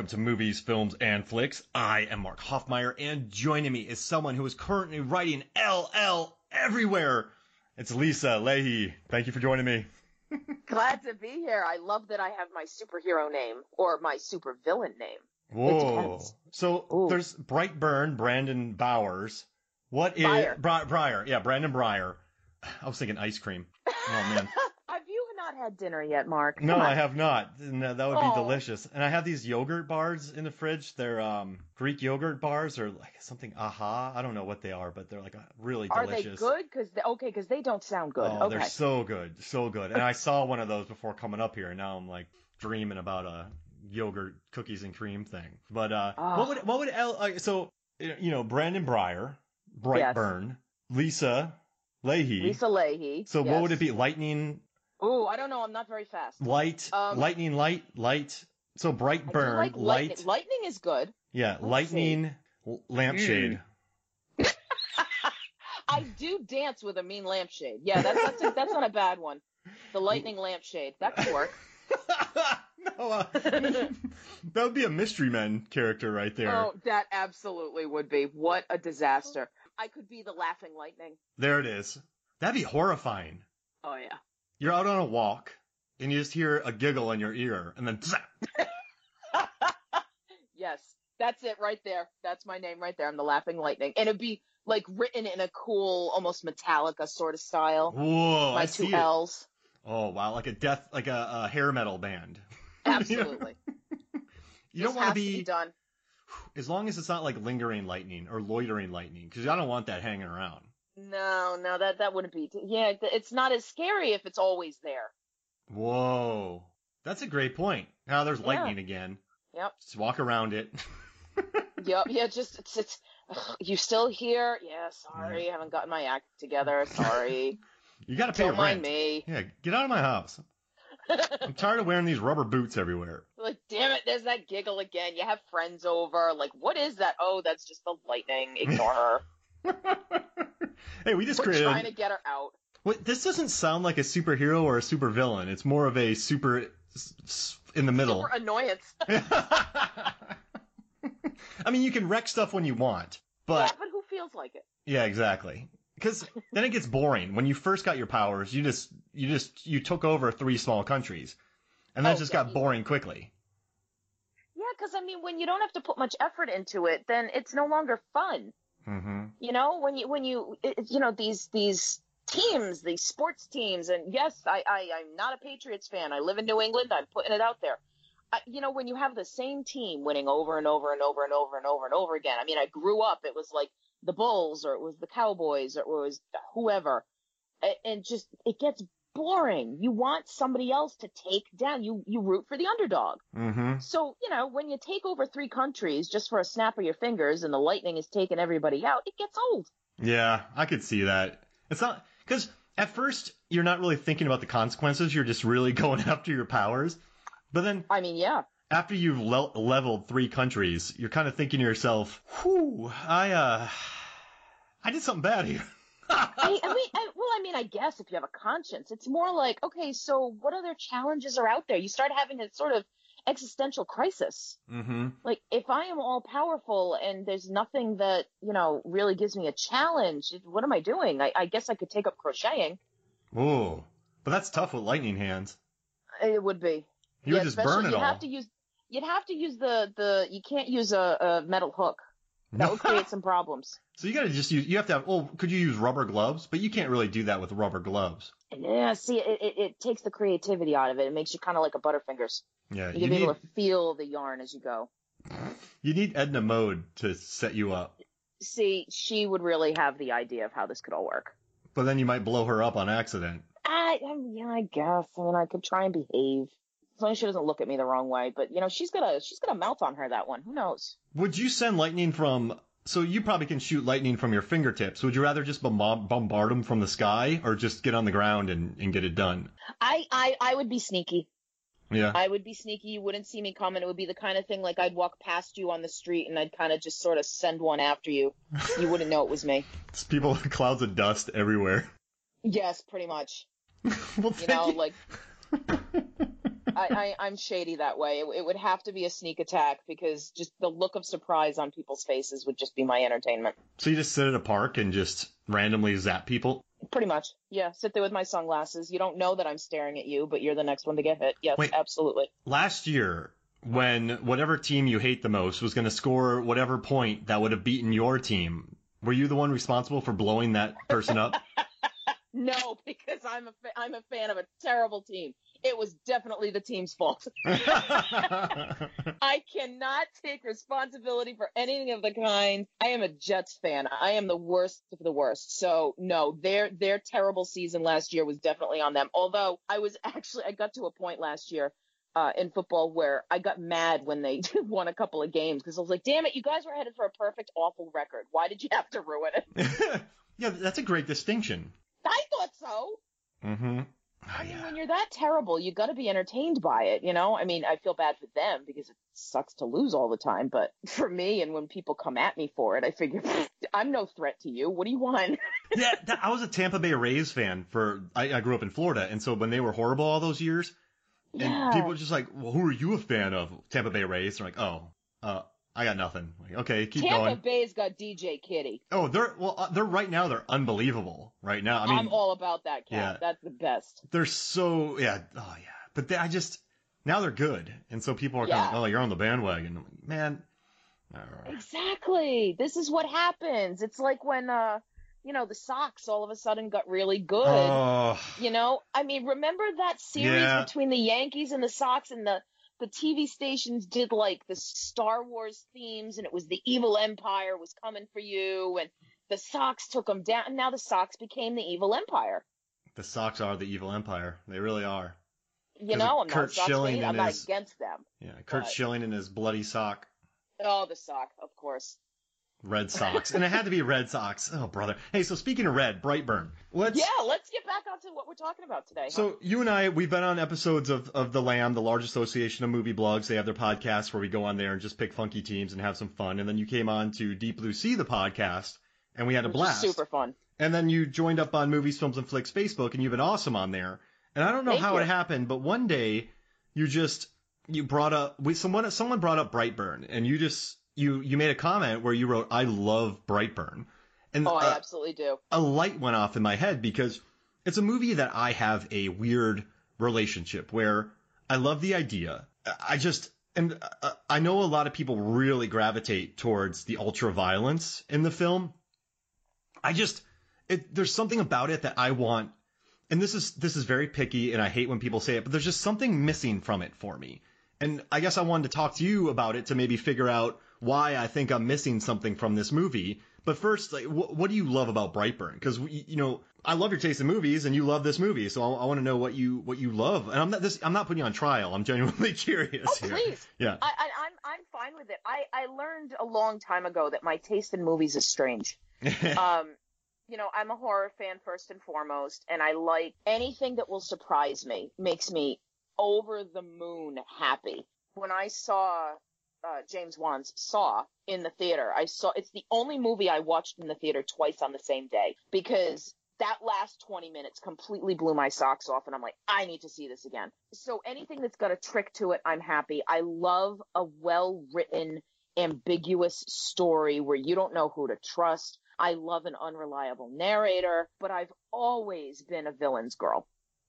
to Movies, Films, and Flicks. I am Mark Hoffmeyer, and joining me is someone who is currently writing LL everywhere. It's Lisa Leahy. Thank you for joining me. Glad to be here. I love that I have my superhero name or my supervillain name. Whoa. So there's Brightburn, Brandon Bowers. What is Breyer? Yeah, Brandon Breyer. I was thinking ice cream. Oh man. Have you not had dinner yet, Mark? No, I have not. And that would be delicious. And I have these yogurt bars in the fridge. They're Greek yogurt bars or like something aha. I don't know what they are, but they're like really delicious. Are they good? Because they don't sound good. Oh, they're so good, so good. And I saw one of those before coming up here, and now I'm like dreaming about a yogurt cookies and cream thing. But what would so Brandon Breyer, Brightburn, yes. Lisa Leahy. So yes. What would it be? Lightning. Oh, I don't know. I'm not very fast. Lightning, light. So Brightburn, light. Lightning is good. Yeah, lightning, lampshade. I do dance with a mean lampshade. Yeah, that's not a bad one. The lightning lampshade. That could work. No, that would be a Mystery Men character right there. Oh, that absolutely would be. What a disaster. I could be the laughing lightning. There it is. That'd be horrifying. Oh, yeah. You're out on a walk, and you just hear a giggle in your ear, and then... Yes, that's it right there. That's my name right there. I'm the laughing lightning. And it'd be, like, written in a cool, almost Metallica sort of style. Whoa, my two L's. Oh, wow, like a hair metal band. Absolutely. You don't want to be done. As long as it's not like lingering lightning or loitering lightning, because I don't want that hanging around. No, that wouldn't be. Yeah, it's not as scary if it's always there. Whoa, that's a great point. Now there's lightning again. Yep. Just walk around it. Yep. Yeah. Just it's. You still here? Yeah. Sorry, I haven't gotten my act together. Sorry. You gotta pay rent. Don't mind me. Yeah. Get out of my house. I'm tired of wearing these rubber boots everywhere. Like, damn it, there's that giggle again. You have friends over. Like, what is that? Oh, that's just the lightning. Ignore her. Hey, we're trying to get her out. Wait, this doesn't sound like a superhero or a supervillain. It's more of a super in the middle. Super annoyance. I mean, you can wreck stuff when you want, but... Yeah, but who feels like it? Yeah, exactly. Because then it gets boring. When you first got your powers, you took over 3 small countries, and that just got boring quickly. Yeah, because I mean, when you don't have to put much effort into it, then it's no longer fun. Mm-hmm. You know, when you these teams, these sports teams, and yes, I'm not a Patriots fan. I live in New England. I'm putting it out there. When you have the same team winning over and over and over and over and over and over again. I mean, I grew up. It was like the Bulls, or it was the Cowboys, or it was whoever, and just it gets boring. You want somebody else to take down. You root for the underdog. Mm-hmm. So when you take over 3 countries just for a snap of your fingers, and the lightning is taking everybody out, it gets old. Yeah, I could see that. It's not because at first you're not really thinking about the consequences. You're just really going after your powers. But then, I mean, yeah. After you've leveled 3 countries, you're kind of thinking to yourself, "Whew, I did something bad here." I guess if you have a conscience, it's more like, okay, so what other challenges are out there? You start having a sort of existential crisis. Mm-hmm. Like, if I am all powerful and there's nothing that, really gives me a challenge, what am I doing? I guess I could take up crocheting. Ooh, but that's tough with lightning hands. It would be. You would just burn it all. You'd have to use you can't use a metal hook. That would create some problems. So you gotta just you have to have, could you use rubber gloves? But you can't really do that with rubber gloves. Yeah, see, it takes the creativity out of it. It makes you kind of like a Butterfingers. Yeah. You can be able to feel the yarn as you go. You need Edna Mode to set you up. See, she would really have the idea of how this could all work. But then you might blow her up on accident. Yeah, I guess. I mean, I could try and behave. As long as she doesn't look at me the wrong way. But, she's got a mouth on her, that one. Who knows? Would you send lightning so you probably can shoot lightning from your fingertips. Would you rather just bombard them from the sky or just get on the ground and get it done? I would be sneaky. Yeah. I would be sneaky. You wouldn't see me coming. It would be the kind of thing like I'd walk past you on the street and I'd kind of just sort of send one after you. You wouldn't know it was me. It's people, clouds of dust everywhere. Yes, pretty much. Well, like... I'm shady that way. It would have to be a sneak attack because just the look of surprise on people's faces would just be my entertainment. So you just sit at a park and just randomly zap people? Pretty much. Yeah. Sit there with my sunglasses. You don't know that I'm staring at you, but you're the next one to get hit. Yes, Wait, absolutely. Last year, when whatever team you hate the most was going to score whatever point that would have beaten your team, were you the one responsible for blowing that person up? No, because I'm a fan of a terrible team. It was definitely the team's fault. I cannot take responsibility for anything of the kind. I am a Jets fan. I am the worst of the worst. So no, their terrible season last year was definitely on them. Although I got to a point last year in football where I got mad when they won a couple of games because I was like, damn it, you guys were headed for a perfect, awful record. Why did you have to ruin it? Yeah, that's a great distinction. I thought so. Mm-hmm. I mean, when you're that terrible, you got to be entertained by it, you know? I mean, I feel bad for them because it sucks to lose all the time. But for me, and when people come at me for it, I figure, I'm no threat to you. What do you want? Yeah, I was a Tampa Bay Rays fan I grew up in Florida. And so when they were horrible all those years, and people were just like, well, who are you a fan of? Tampa Bay Rays. They're like, oh, I got nothing. Like, okay, keep going. Tampa Bay's got DJ Kitty. Oh, they're right now. They're unbelievable right now. I mean, I'm all about that cat. Yeah, that's the best. They're so Oh yeah, but now they're good, and so people are kind of, oh, you're on the bandwagon. I'm like, man. Exactly. This is what happens. It's like when the Sox all of a sudden got really good. Oh. I mean, remember that series between the Yankees and the Sox, and the TV stations did like the Star Wars themes, and it was the evil empire was coming for you, and the Sox took them down, and now the Sox became the evil empire. The Sox are the evil empire. They really are. I'm not a Sox fan. I'm not against them. Yeah, Kurt Schilling and his bloody sock. Oh, the sock, of course. Red Sox. And it had to be Red Sox. Oh, brother. Hey, so speaking of red, Brightburn. Let's get back onto what we're talking about today. So you and I, we've been on episodes of The Lamb, the large association of movie blogs. They have their podcast where we go on there and just pick funky teams and have some fun. And then you came on to Deep Blue Sea, the podcast, and we had a blast. Super fun. And then you joined up on Movies, Films, and Flicks Facebook, and you've been awesome on there. And I don't know how it happened, but one day you brought up, someone brought up Brightburn, and you made a comment where you wrote, I love Brightburn. And I absolutely do. A light went off in my head because it's a movie that I have a weird relationship where I love the idea. I know a lot of people really gravitate towards the ultra violence in the film. There's something about it that I want, and this is very picky, and I hate when people say it, but there's just something missing from it for me. And I guess I wanted to talk to you about it to maybe figure out why I think I'm missing something from this movie. But first, like, what do you love about Brightburn? Because I love your taste in movies, and you love this movie, so I want to know what you love. And I'm not putting you on trial. I'm genuinely curious. Oh, please. Yeah. I'm fine with it. I learned a long time ago that my taste in movies is strange. I'm a horror fan first and foremost, and I like anything that will surprise me, makes me over the moon happy. When I saw James Wan's Saw in the theater, it's the only movie I watched in the theater twice on the same day, because that last 20 minutes completely blew my socks off, and I'm like, I need to see this again. So anything that's got a trick to it, I'm happy. I love a well-written, ambiguous story where you don't know who to trust. I love an unreliable narrator, but I've always been a villain's girl.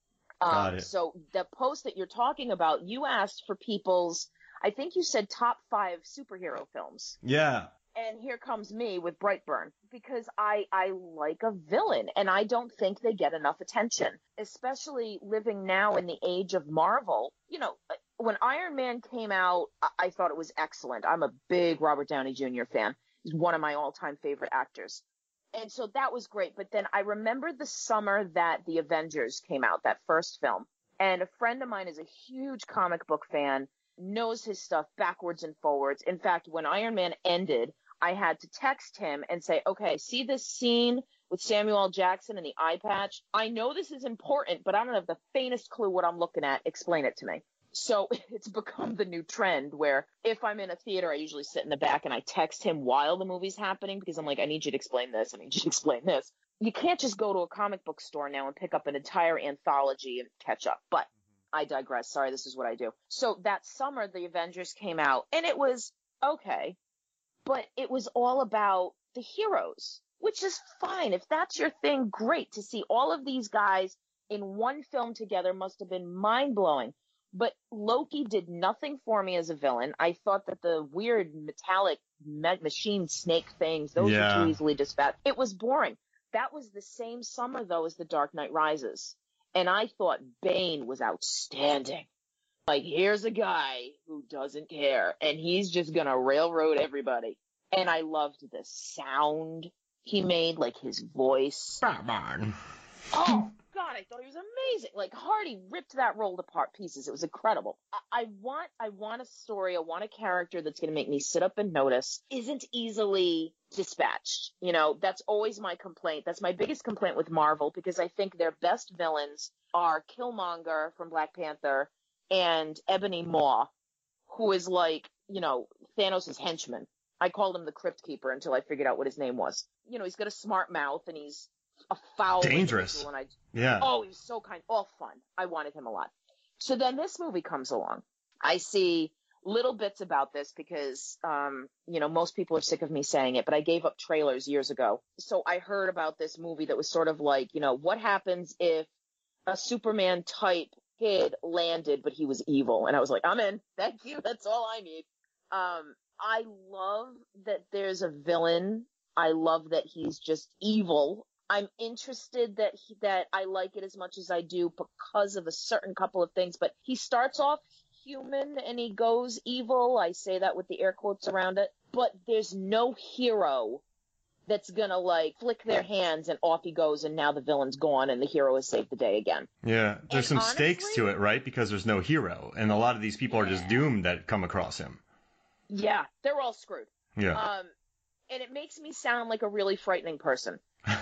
So the post that you're talking about, you asked for people's, I think you said top 5 superhero films. Yeah. And here comes me with Brightburn, because I like a villain, and I don't think they get enough attention, especially living now in the age of Marvel. When Iron Man came out, I thought it was excellent. I'm a big Robert Downey Jr. fan. He's one of my all-time favorite actors. And so that was great. But then I remember the summer that The Avengers came out, that first film. And a friend of mine is a huge comic book fan, knows his stuff backwards and forwards. In fact, when Iron Man ended, I had to text him and say, okay, see this scene with Samuel L. Jackson and the eye patch? I know this is important, but I don't have the faintest clue what I'm looking at. Explain it to me. So it's become the new trend where if I'm in a theater, I usually sit in the back and I text him while the movie's happening, because I'm like, I need you to explain this. I need you to explain this. You can't just go to a comic book store now and pick up an entire anthology and catch up. But I digress. Sorry, this is what I do. So that summer, the Avengers came out, and it was okay, but it was all about the heroes, which is fine. If that's your thing, great. To see all of these guys in one film together must have been mind-blowing. But Loki did nothing for me as a villain. I thought that the weird metallic machine snake things, those were too easily dispatched. It was boring. That was the same summer, though, as The Dark Knight Rises. And I thought Bane was outstanding. Like, here's a guy who doesn't care, and he's just gonna railroad everybody. And I loved the sound he made, like his voice. Batman. Oh, God, I thought he was amazing. Like, Hardy ripped that role to pieces. It was incredible. I want a story. I want a character that's going to make me sit up and notice, isn't easily dispatched. You know, that's always my complaint. That's my biggest complaint with Marvel, because I think their best villains are Killmonger from Black Panther and Ebony Maw, who is like, you know, Thanos' henchman. I called him the Crypt Keeper until I figured out what his name was. You know, he's got a smart mouth, and he's a foul, dangerous. Yeah. Oh, he was so kind. All fun. I wanted him a lot. So then this movie comes along. I see little bits about this because, you know, most people are sick of me saying it, but I gave up trailers years ago. So I heard about this movie that was sort of like, you know, what happens if a Superman type kid landed, but he was evil? And I was like, I'm in. Thank you. That's all I need. I love that there's a villain. I love that he's just evil. I'm interested that I like it as much as I do because of a certain couple of things. But he starts off human and he goes evil. I say that with the air quotes around it. But there's no hero that's gonna like flick their hands and off he goes, and now the villain's gone and the hero has saved the day again. Yeah, there's some stakes to it, right? Because there's no hero, and a lot of these people are just doomed that come across him. Yeah, they're all screwed. Yeah. And it makes me sound like a really frightening person.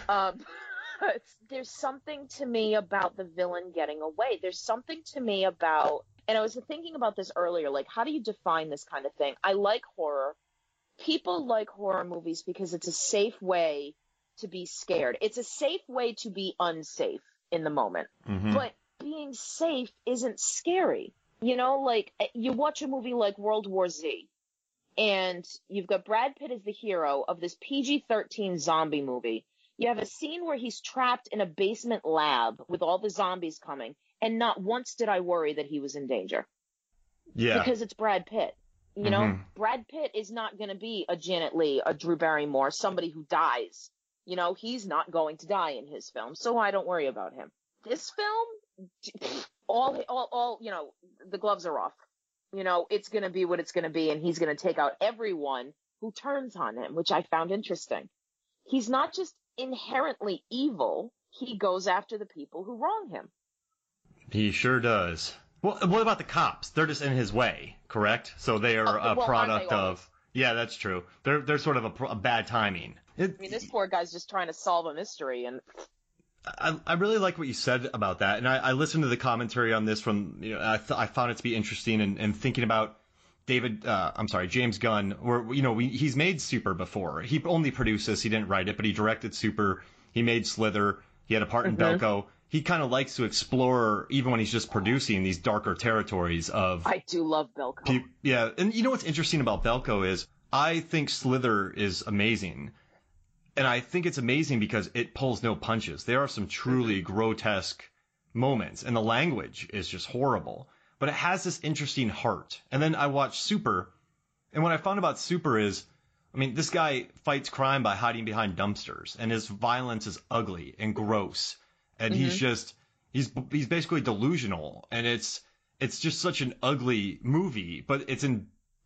There's something to me about the villain getting away. There's something to me about, and I was thinking about this earlier, like, how do you define this kind of thing? I like horror. People like horror movies because it's a safe way to be scared. It's a safe way to be unsafe in the moment. Mm-hmm. But being safe isn't scary. You know, like, you watch a movie like World War Z, and you've got Brad Pitt as the hero of this PG-13 zombie movie. You have a scene where he's trapped in a basement lab with all the zombies coming, and not once did I worry that he was in danger. Yeah. Because it's Brad Pitt. You know, Brad Pitt is not going to be a Janet Leigh, a Drew Barrymore, somebody who dies. You know, he's not going to die in his film, so I don't worry about him. This film, all, you know, the gloves are off. You know, it's going to be what it's going to be, and he's going to take out everyone who turns on him, which I found interesting. He's not just inherently evil, he goes after the people who wrong him. He sure does. Well, what about the cops? They're just in his way, correct? So they are a product of... Yeah, that's true. They're sort of a bad timing. I mean, this poor guy's just trying to solve a mystery, and... I really like what you said about that, and I listened to the commentary on this from, you know, I found it to be interesting, and thinking about James Gunn, where, you know, he's made Super before. He only produced this, he didn't write it, but he directed Super, he made Slither, he had a part in Belko. He kind of likes to explore, even when he's just producing, these darker territories of... I do love Belko. Yeah, and you know what's interesting about Belko is, I think Slither is amazing. And I think it's amazing because it pulls no punches. There are some truly grotesque moments, and the language is just horrible. But it has this interesting heart. And then I watched Super, and what I found about Super is, I mean, this guy fights crime by hiding behind dumpsters, and his violence is ugly and gross. And he's basically delusional, and it's just such an ugly movie, but it's in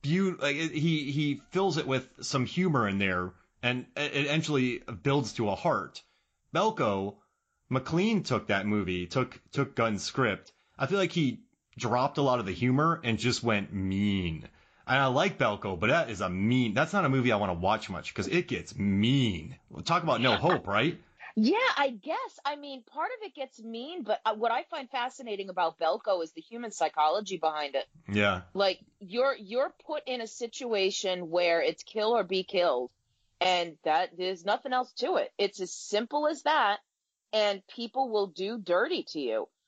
he fills it with some humor in there, and it eventually builds to a heart. Belko, McLean took that movie, took Gunn's script. I feel like he dropped a lot of the humor and just went mean. And I like Belko, but that's not a movie I want to watch much because it gets mean. Talk about no hope, right? Yeah, I guess. I mean, part of it gets mean, but what I find fascinating about Belko is the human psychology behind it. Yeah. Like, you're put in a situation where it's kill or be killed, and that there's nothing else to it. It's as simple as that, and people will do dirty to you.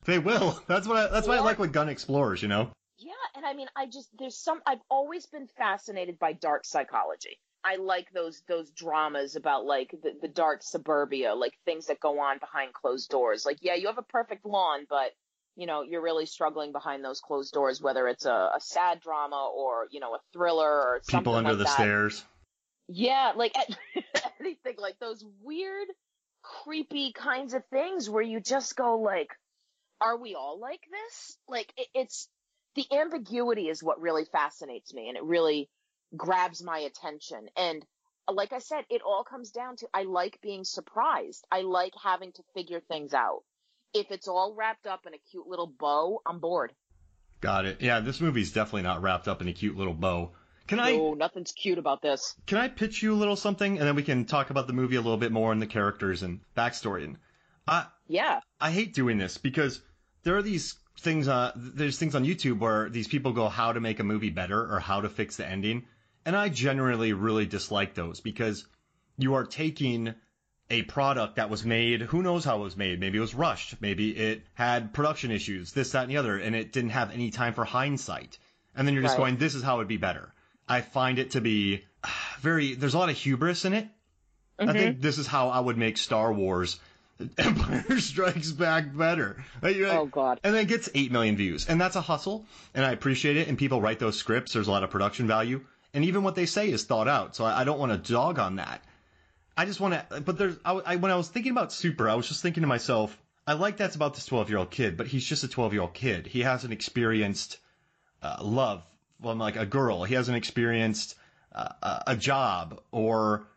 They will. That's why I like with Gun Explorers, you know? Yeah, and I mean, I've always been fascinated by dark psychology. I like those dramas about like the dark suburbia, like things that go on behind closed doors. Like, yeah, you have a perfect lawn, but you're really struggling behind those closed doors, whether it's a sad drama or, a thriller or People something under like the that. stairs. Yeah, like anything like those weird, creepy kinds of things where you just go like, are we all like this? Like it's the ambiguity is what really fascinates me, and it really grabs my attention. And like I said, it all comes down to I like being surprised. I like having to figure things out. If it's all wrapped up in a cute little bow, I'm bored. Got it. Yeah, this movie's definitely not wrapped up in a cute little bow. No, nothing's cute about this. Can I pitch you a little something, and then we can talk about the movie a little bit more and the characters and backstory? And yeah, I hate doing this because there are these things. There's things on YouTube where these people go how to make a movie better or how to fix the ending, and I generally really dislike those because you are taking a product that was made, who knows how it was made. Maybe it was rushed. Maybe it had production issues, this, that, and the other, and it didn't have any time for hindsight. And then you're just going, this is how it'd be better. I find it to be there's a lot of hubris in it. Mm-hmm. I think this is how I would make Star Wars Empire Strikes Back better. Oh, God. And then it gets 8 million views. And that's a hustle, and I appreciate it. And people write those scripts. There's a lot of production value. And even what they say is thought out. So I don't want to dog on that. I just want to, but when I was thinking about Super, I was just thinking to myself, I like that's about this 12-year-old kid, but he's just a 12-year-old kid. He hasn't experienced love from like a girl. He hasn't experienced a job or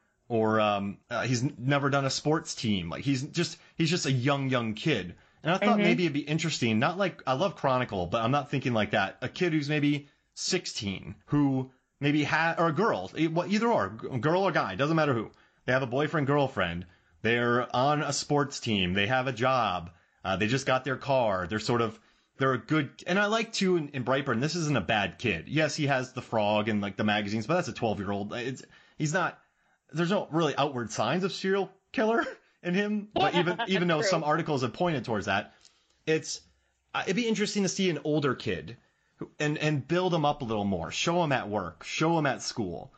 he's never done a sports team. Like he's just a young kid. And I thought maybe it'd be interesting. Not like I love Chronicle, but I'm not thinking like that. A kid who's maybe 16 who maybe or a girl, either or, girl or guy, doesn't matter who. They have a boyfriend, girlfriend. They're on a sports team. They have a job. They just got their car. They're a good, and I like too in Brightburn, this isn't a bad kid. Yes, he has the frog and like the magazines, but that's a 12-year-old. He's not, there's no really outward signs of serial killer in him. But even though some articles have pointed towards that, it'd be interesting to see an older kid and build him up a little more. Show him at work. Show him at school.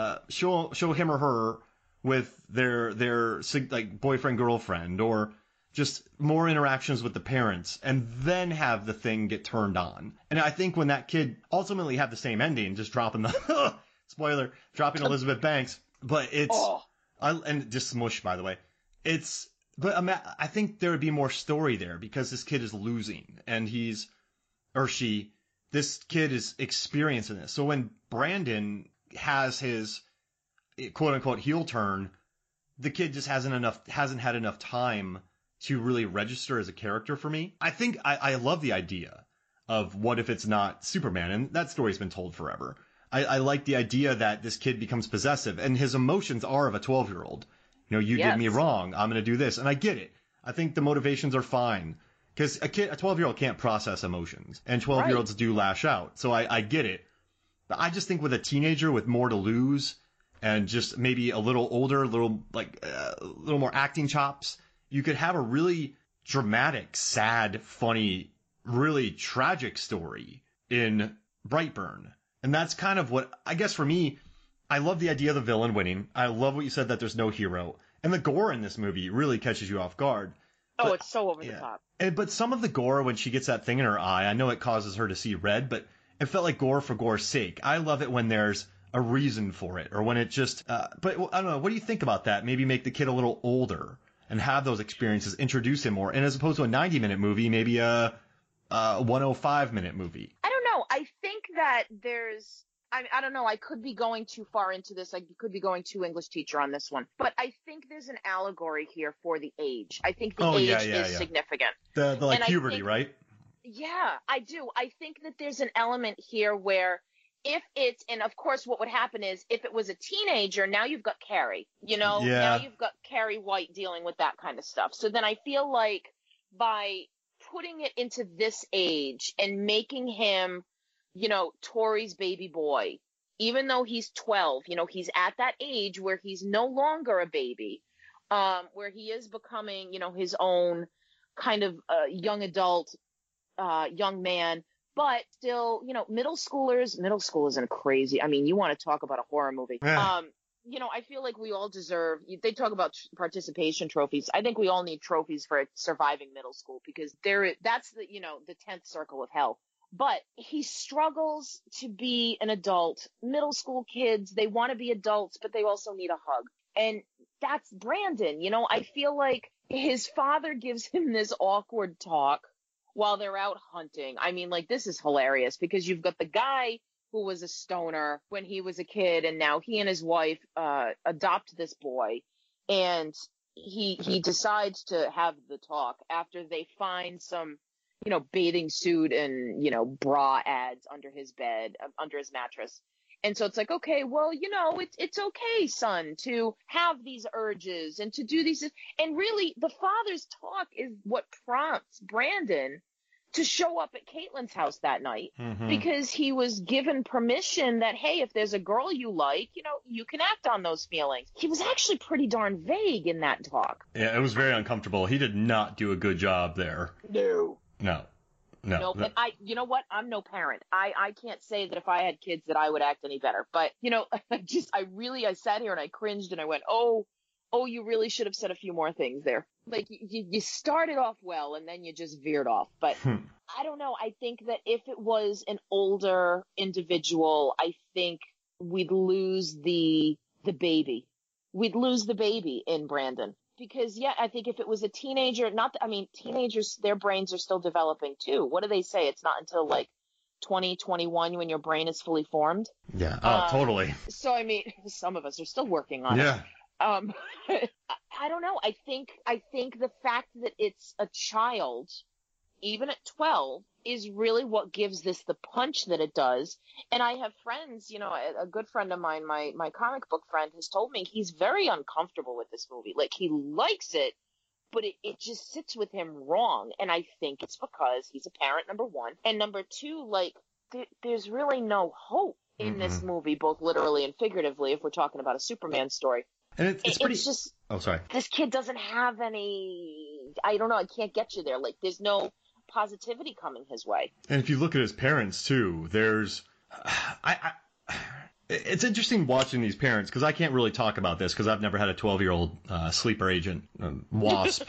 Show him or her with their like boyfriend, girlfriend, or just more interactions with the parents, and then have the thing get turned on. And I think when that kid ultimately have the same ending, just dropping the spoiler, dropping Elizabeth Banks, but it's and just smush, by the way. I think there would be more story there because this kid is losing, and this kid is experiencing this. So when Brandon has his quote unquote heel turn, the kid just hasn't had enough time to really register as a character for me. I think I love the idea of what if it's not Superman, and that story's been told forever. I like the idea that this kid becomes possessive, and his emotions are of a 12-year-old. You did me wrong. I'm going to do this. And I get it. I think the motivations are fine. Because a 12-year-old can't process emotions, and 12-year-olds do lash out. So I get it. But I just think with a teenager with more to lose, and just maybe a little older, a little more acting chops, you could have a really dramatic, sad, funny, really tragic story in Brightburn. And that's kind of what, I guess for me, I love the idea of the villain winning. I love what you said that there's no hero. And the gore in this movie really catches you off guard. But, it's so over the top. But some of the gore, when she gets that thing in her eye, I know it causes her to see red, but it felt like gore for gore's sake. I love it when there's a reason for it, or when it just, but I don't know, what do you think about that? Maybe make the kid a little older and have those experiences, introduce him more. And as opposed to a 90-minute movie, maybe a 105-minute movie. I don't know. I think that I don't know. I could be going too far into this. I could be going too English teacher on this one. But I think there's an allegory here for the age. I think the age is significant. The like puberty, right? Yeah, I do. I think that there's an element here where and of course what would happen is if it was a teenager, now you've got Carrie, now you've got Carrie White dealing with that kind of stuff. So then I feel like by putting it into this age and making him, Tori's baby boy, even though he's 12, he's at that age where he's no longer a baby, where he is becoming, his own kind of young adult, young man, but still, middle schoolers. Middle school isn't crazy. I mean, you want to talk about a horror movie. I feel like we all deserve, they talk about participation trophies. I think we all need trophies for surviving middle school, because that's the 10th circle of hell. But he struggles to be an adult. Middle school kids, they want to be adults, but they also need a hug. And that's Brandon. I feel like his father gives him this awkward talk while they're out hunting. I mean, like, this is hilarious, because you've got the guy who was a stoner when he was a kid, and now he and his wife adopt this boy, and he decides to have the talk after they find some bathing suit and bra ads under his bed, under his mattress. And so it's like, okay, well, it's okay, son, to have these urges and to do these. And really, the father's talk is what prompts Brandon to show up at Caitlin's house that night, because he was given permission that, hey, if there's a girl you like, you can act on those feelings. He was actually pretty darn vague in that talk. Yeah, it was very uncomfortable. He did not do a good job there. No. No. And you know what? I'm no parent. I can't say that if I had kids that I would act any better. But, I sat here and I cringed and I went, oh, you really should have said a few more things there. Like, you started off well and then you just veered off. But I don't know. I think that if it was an older individual, I think we'd lose the baby. We'd lose the baby in Brandon. Because, I think if it was a teenager, teenagers, their brains are still developing too. What do they say? It's not until like 2021 when your brain is fully formed. Yeah. Totally. So, some of us are still working on it. I don't know. I think the fact that it's a child, even at 12, is really what gives this the punch that it does. And I have friends, a good friend of mine, my comic book friend, has told me he's very uncomfortable with this movie. Like, he likes it, but it just sits with him wrong. And I think it's because he's a parent, number one. And number two, like, there's really no hope in this movie, both literally and figuratively, if we're talking about a Superman story. And it's pretty... It's just... Oh, sorry. This kid doesn't have any... I don't know. I can't get you there. Like, there's no positivity coming his way. And if you look at his parents, too, there's... It's interesting watching these parents, because I can't really talk about this, because I've never had a 12-year-old sleeper agent, wasp,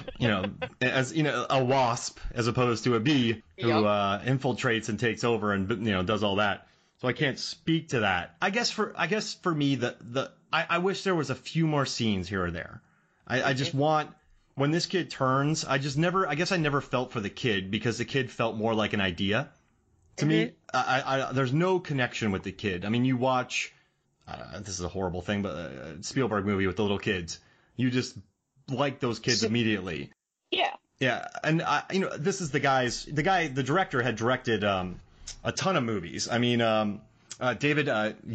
a wasp as opposed to a bee who infiltrates and takes over and, does all that. So I can't speak to that. I guess for me, I wish there was a few more scenes here or there. I just want, when this kid turns, I never felt for the kid, because the kid felt more like an idea. To me, there's no connection with the kid. I mean, you watch, this is a horrible thing, but a Spielberg movie with the little kids, you just like those kids immediately. Yeah. Yeah, and this is the director had directed a ton of movies. I mean, David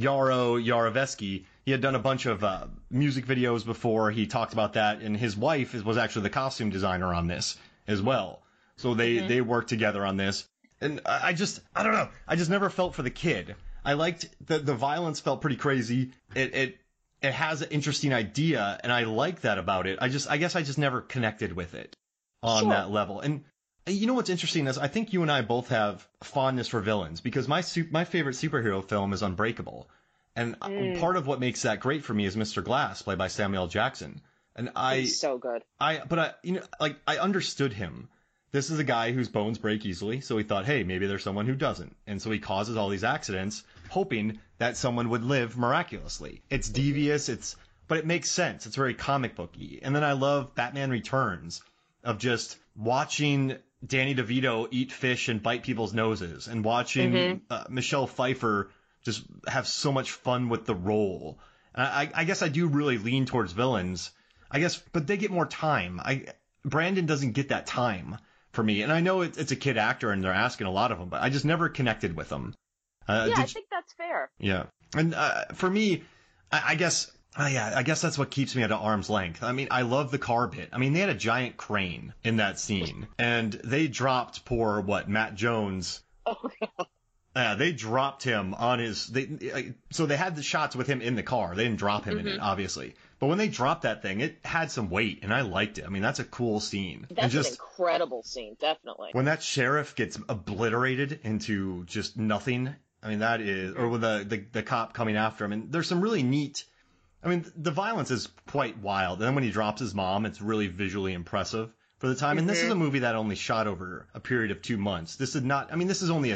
Yarovesky, he had done a bunch of music videos before. He talked about that, and his wife was actually the costume designer on this as well. So they worked together on this. And I don't know. I just never felt for the kid. I liked the violence felt pretty crazy. It has an interesting idea, and I like that about it. I guess I just never connected with it on that level. And you know what's interesting is I think you and I both have fondness for villains, because my favorite superhero film is Unbreakable. And part of what makes that great for me is Mr. Glass, played by Samuel L. Jackson. And he's so good. I understood him. This is a guy whose bones break easily, so he thought, hey, maybe there's someone who doesn't. And so he causes all these accidents, hoping that someone would live miraculously. It's devious, but it makes sense. It's very comic booky. And then I love Batman Returns, of just watching Danny DeVito eat fish and bite people's noses, and watching Michelle Pfeiffer just have so much fun with the role. And I guess I do really lean towards villains, but they get more time. Brandon doesn't get that time for me. And I know it's a kid actor and they're asking a lot of him, but I just never connected with him. I think that's fair. Yeah. And for me, I guess that's what keeps me at arm's length. I mean, I love the car bit. I mean, they had a giant crane in that scene, and they dropped poor, Matt Jones. Oh, They dropped him on his. So they had the shots with him in the car. They didn't drop him in it, obviously. But when they dropped that thing, it had some weight, and I liked it. I mean, that's a cool scene. That's an incredible scene, definitely. When that sheriff gets obliterated into just nothing, I mean, that is, or with the cop coming after him, and there's some really neat. I mean, the violence is quite wild. And then when he drops his mom, it's really visually impressive for the time. And this is a movie that only shot over a period of 2 months. This is not. I mean, this is only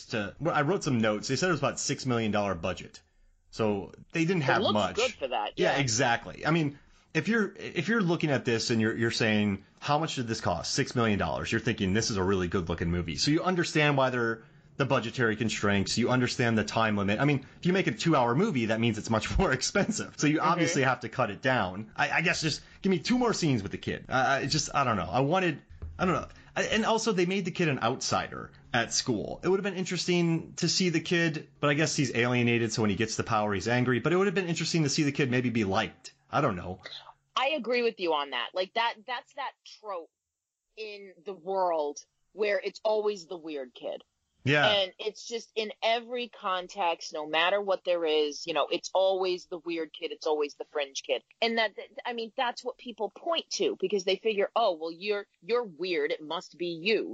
I wrote some notes. They said it was about $6 million budget. So they didn't have much. It looks good for that. Yeah, exactly. I mean, if you're looking at this and you're saying, how much did this cost? $6 million. You're thinking this is a really good looking movie. So you understand why they're the budgetary constraints. You understand the time limit. I mean, if you make a 2-hour movie, that means it's much more expensive. So you obviously have to cut it down. I guess just give me 2 more scenes with the kid. I don't know. I don't know. And also, they made the kid an outsider at school. It would have been interesting to see the kid, but I guess he's alienated, so when he gets the power, he's angry. But it would have been interesting to see the kid maybe be liked. I don't know. I agree with you on that. Like, that's that trope in the world where it's always the weird kid. Yeah. And it's just in every context, no matter what there is, it's always the weird kid. It's always the fringe kid. And that's what people point to because they figure, oh, well, you're weird. It must be you,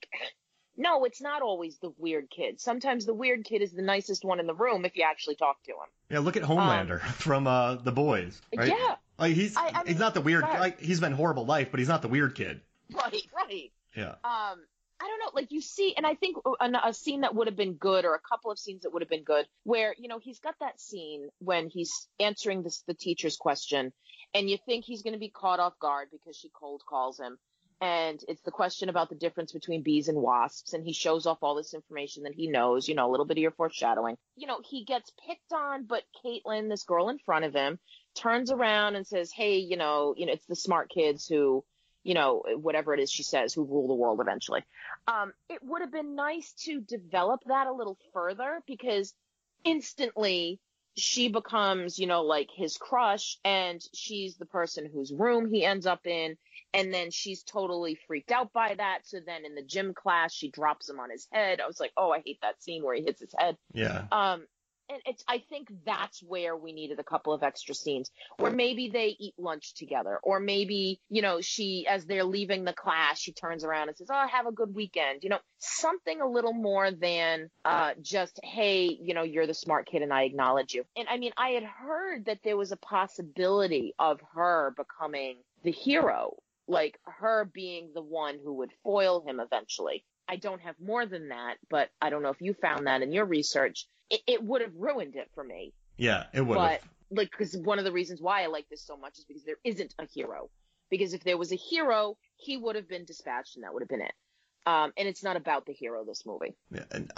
no, it's not always the weird kid. Sometimes the weird kid is the nicest one in the room if you actually talk to him. Yeah. Look at Homelander from The Boys. Right? Yeah. Like he's not the weird, like he's been horrible life, but he's not the weird kid. Right. Yeah. I don't know, like you see, and I think a scene that would have been good, or a couple of scenes that would have been good, where, he's got that scene when he's answering the teacher's question, and you think he's going to be caught off guard because she cold calls him. And it's the question about the difference between bees and wasps, and he shows off all this information that he knows, a little bit of your foreshadowing. He gets picked on, but Caitlin, this girl in front of him, turns around and says, hey, it's the smart kids who, whatever it is she says, who rule the world eventually. It would have been nice to develop that a little further because instantly she becomes, like his crush, and she's the person whose room he ends up in. And then she's totally freaked out by that. So then in the gym class, she drops him on his head. I was like, oh, I hate that scene where he hits his head. Yeah. And I think that's where we needed a couple of extra scenes where maybe they eat lunch together, or maybe, she, as they're leaving the class, she turns around and says, oh, have a good weekend, something a little more than, just, hey, you're the smart kid and I acknowledge you. And I mean, I had heard that there was a possibility of her becoming the hero, like her being the one who would foil him eventually. I don't have more than that, but I don't know if you found that in your research. It would have ruined it for me. Yeah, it would have. But, because one of the reasons why I like this so much is because there isn't a hero. Because if there was a hero, he would have been dispatched and that would have been it. And it's not about the hero, this movie. Yeah, and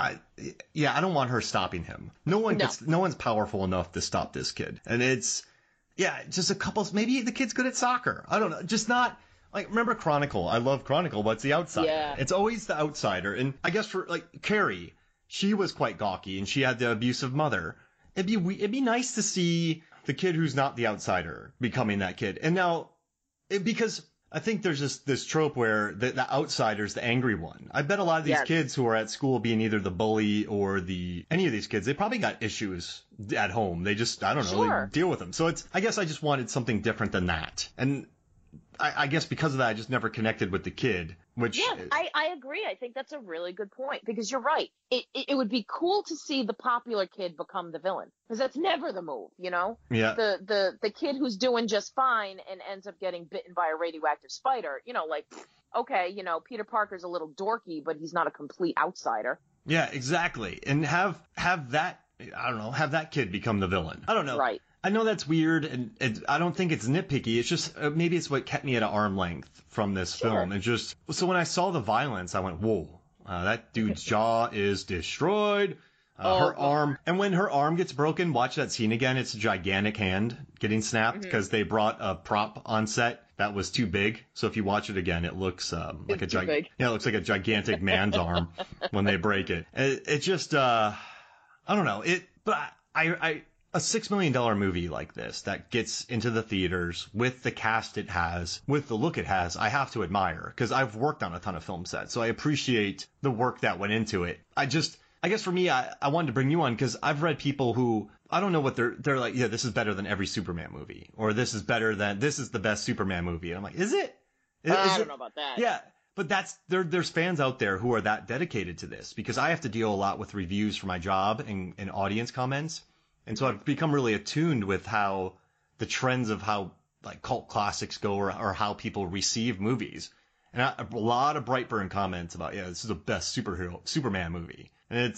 I don't want her stopping him. No one's powerful enough to stop this kid. And it's just a couple, maybe the kid's good at soccer. I don't know, just not. Like, remember Chronicle? I love Chronicle, but it's the outsider. Yeah. It's always the outsider. And I guess for, like, Carrie, she was quite gawky, and she had the abusive mother. It'd be nice to see the kid who's not the outsider becoming that kid. And now, because I think there's this trope where the outsider's the angry one. I bet a lot of these kids who are at school being either the bully or any of these kids, they probably got issues at home. They just, I don't know, they deal with them. So I guess I just wanted something different than that. And I guess because of that, I just never connected with the kid, which... Yeah, I agree. I think that's a really good point, because you're right. It would be cool to see the popular kid become the villain, because that's never the move, Yeah. The kid who's doing just fine and ends up getting bitten by a radioactive spider, okay, Peter Parker's a little dorky, but he's not a complete outsider. Yeah, exactly. And have that, I don't know, have that kid become the villain. I don't know. Right. I know that's weird, and I don't think it's nitpicky. It's just maybe it's what kept me at an arm length from this film. And just so when I saw the violence, I went, "Whoa, that dude's jaw is destroyed." Her arm, and when her arm gets broken, watch that scene again. It's a gigantic hand getting snapped because they brought a prop on set that was too big. So if you watch it again, it looks like it looks like a gigantic man's arm when they break it. It just I don't know but I a $6 million movie like this that gets into the theaters with the cast it has, with the look it has, I have to admire, because I've worked on a ton of film sets, so I appreciate the work that went into it. I guess for me, I wanted to bring you on because I've read people who, I don't know what they're like, yeah, this is better than every Superman movie, or this is the best Superman movie. And I'm like, is it? I don't know about that. Yeah. But there's fans out there who are that dedicated to this, because I have to deal a lot with reviews for my job and audience comments. And so I've become really attuned with how the trends of how like cult classics go, or how people receive movies. And a lot of Brightburn comments about, yeah, this is the best Superman movie. And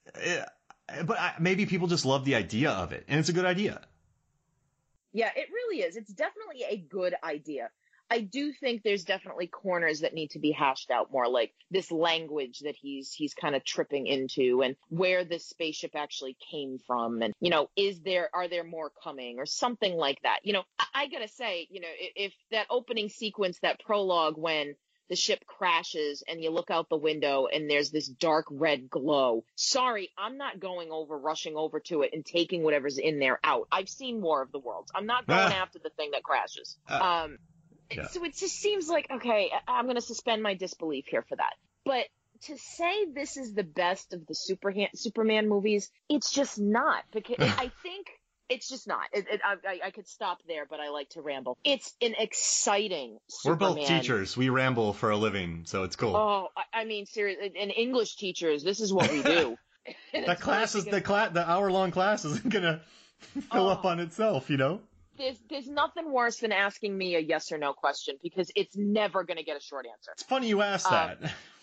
maybe people just love the idea of it, and it's a good idea. Yeah, it really is. It's definitely a good idea. I do think there's definitely corners that need to be hashed out more, like this language that he's kind of tripping into, and where this spaceship actually came from, and, you know, are there more coming, or something like that. You know, I gotta say, you know, if that opening sequence, that prologue, when the ship crashes and you look out the window and there's this dark red glow. Sorry, I'm not rushing over to it and taking whatever's in there out. I've seen War of the Worlds. I'm not going after the thing that crashes. Yeah. So it just seems like, okay, I'm going to suspend my disbelief here for that. But to say this is the best of the Superman movies, it's just not. Because I think it's just not. I could stop there, but I like to ramble. It's an exciting Superman. We're both teachers. We ramble for a living, so it's cool. Oh, I mean, seriously, and English teachers, this is what we do. The hour-long class isn't going to fill up on itself, you know? There's nothing worse than asking me a yes or no question, because it's never going to get a short answer. It's funny you asked that.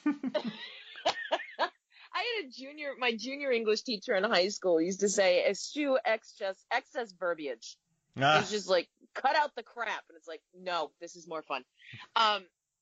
I had my junior English teacher in high school used to say, eschew excess verbiage. It's just like, cut out the crap. And it's like, no, this is more fun. I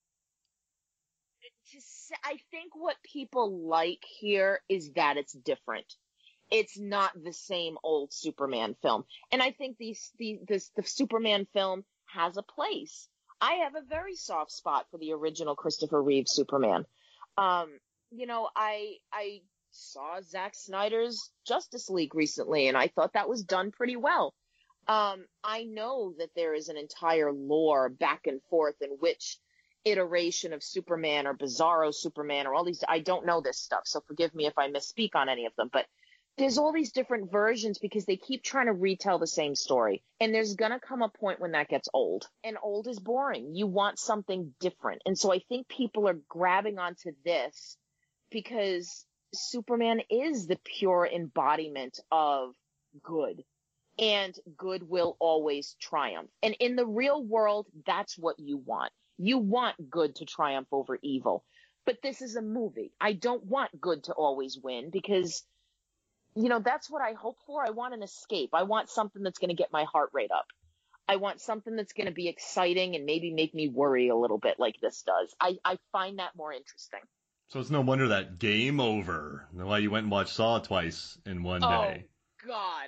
think what people like here is that it's different. It's not the same old Superman film. And I think the Superman film has a place. I have a very soft spot for the original Christopher Reeve Superman. You know, I saw Zack Snyder's Justice League recently, and I thought that was done pretty well. I know that there is an entire lore back and forth in which iteration of Superman or Bizarro Superman or all these, I don't know this stuff, so forgive me if I misspeak on any of them, but there's all these different versions because they keep trying to retell the same story. And there's going to come a point when that gets old. And old is boring. You want something different. And so I think people are grabbing onto this because Superman is the pure embodiment of good. And good will always triumph. And in the real world, that's what you want. You want good to triumph over evil. But this is a movie. I don't want good to always win because, you know, that's what I hope for. I want an escape. I want something that's going to get my heart rate up. I want something that's going to be exciting and maybe make me worry a little bit like this does. I find that more interesting. So it's no wonder that Game Over, why you went and watched Saw twice in one day. Oh, God.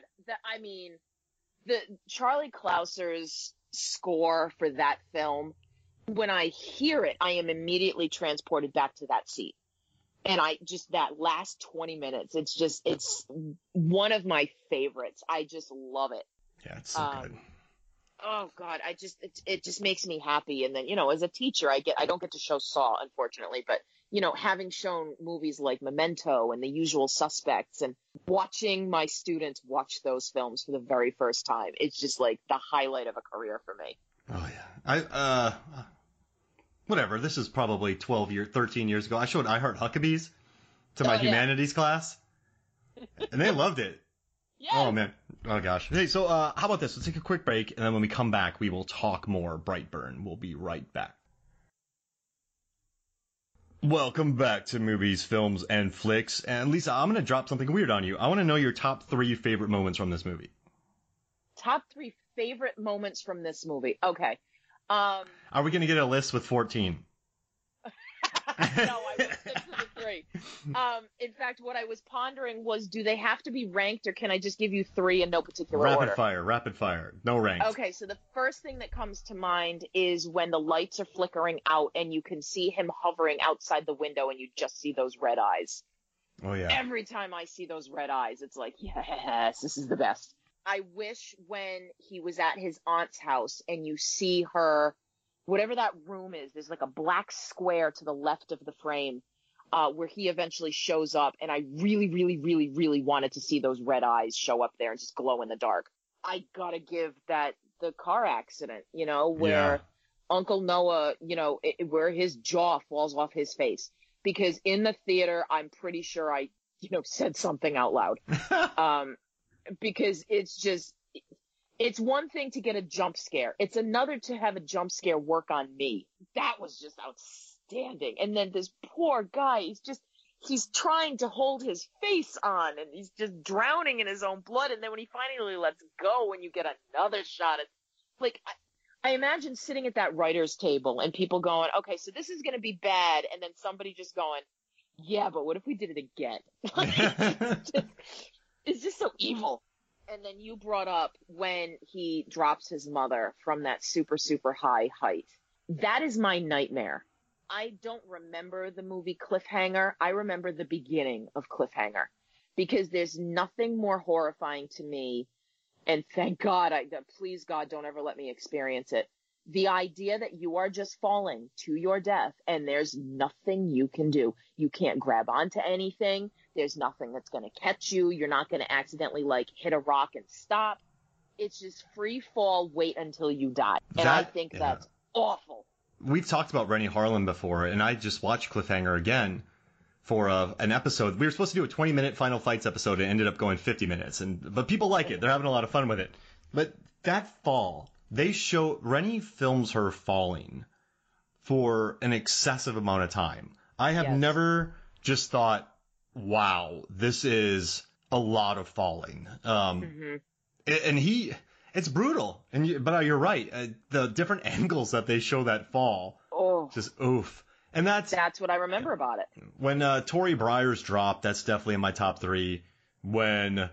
The Charlie Clouser's score for that film, when I hear it, I am immediately transported back to that seat. And that last 20 minutes, it's one of my favorites. I just love it. Yeah, it's so good. Oh God, it just makes me happy. And then, you know, as a teacher, I don't get to show Saw, unfortunately, but, you know, having shown movies like Memento and The Usual Suspects and watching my students watch those films for the very first time, it's just like the highlight of a career for me. Oh yeah. Whatever, this is probably 13 years ago. I showed I Heart Huckabees to my humanities class, and they loved it. Yes. Oh, man. Oh, gosh. Hey, so how about this? Let's take a quick break, and then when we come back, we will talk more Brightburn. We'll be right back. Welcome back to Movies, Films, and Flicks. And Lisa, I'm going to drop something weird on you. I want to know your top 3 favorite moments from this movie. Top 3 favorite moments from this movie. Okay. Are we going to get a list with 14? No, I would stick to the 3. In fact, what I was pondering was, do they have to be ranked, or can I just give you 3 in no particular order? Rapid fire. No ranks. Okay, so the first thing that comes to mind is when the lights are flickering out and you can see him hovering outside the window and you just see those red eyes. Oh, yeah. Every time I see those red eyes, it's like, yes, this is the best. I wish when he was at his aunt's house and you see her, whatever that room is, there's like a black square to the left of the frame. where he eventually shows up, and I really, really, really, really wanted to see those red eyes show up there and just glow in the dark. I gotta give that the car accident, where Uncle Noah, where his jaw falls off his face. Because in the theater, I'm pretty sure I, said something out loud. Because it's one thing to get a jump scare. It's another to have a jump scare work on me. That was just outstanding. And then this poor guy, he's trying to hold his face on, and he's just drowning in his own blood. And then when he finally lets go and you get another shot at, like, I imagine sitting at that writer's table and people going, okay, so this is going to be bad. And then somebody just going, yeah, but what if we did it again? It's just so evil. And then you brought up when he drops his mother from that super, super high height. That is my nightmare. I don't remember the movie Cliffhanger. I remember the beginning of Cliffhanger, because there's nothing more horrifying to me. And thank God, please God, don't ever let me experience it. The idea that you are just falling to your death and there's nothing you can do. You can't grab onto anything. There's nothing that's going to catch you. You're not going to accidentally hit a rock and stop. It's just free fall, wait until you die. And I think that's awful. We've talked about Renny Harlin before, and I just watched Cliffhanger again for an episode. We were supposed to do a 20-minute Final Fights episode, and it ended up going 50 minutes. But people like it. They're having a lot of fun with it. But that fall, Renny films her falling for an excessive amount of time. I have never just thought, wow, this is a lot of falling. And it's brutal. But you're right. The different angles that they show that fall, just oof. And that's what I remember about it. When Tory Breyer's dropped, that's definitely in my top 3. When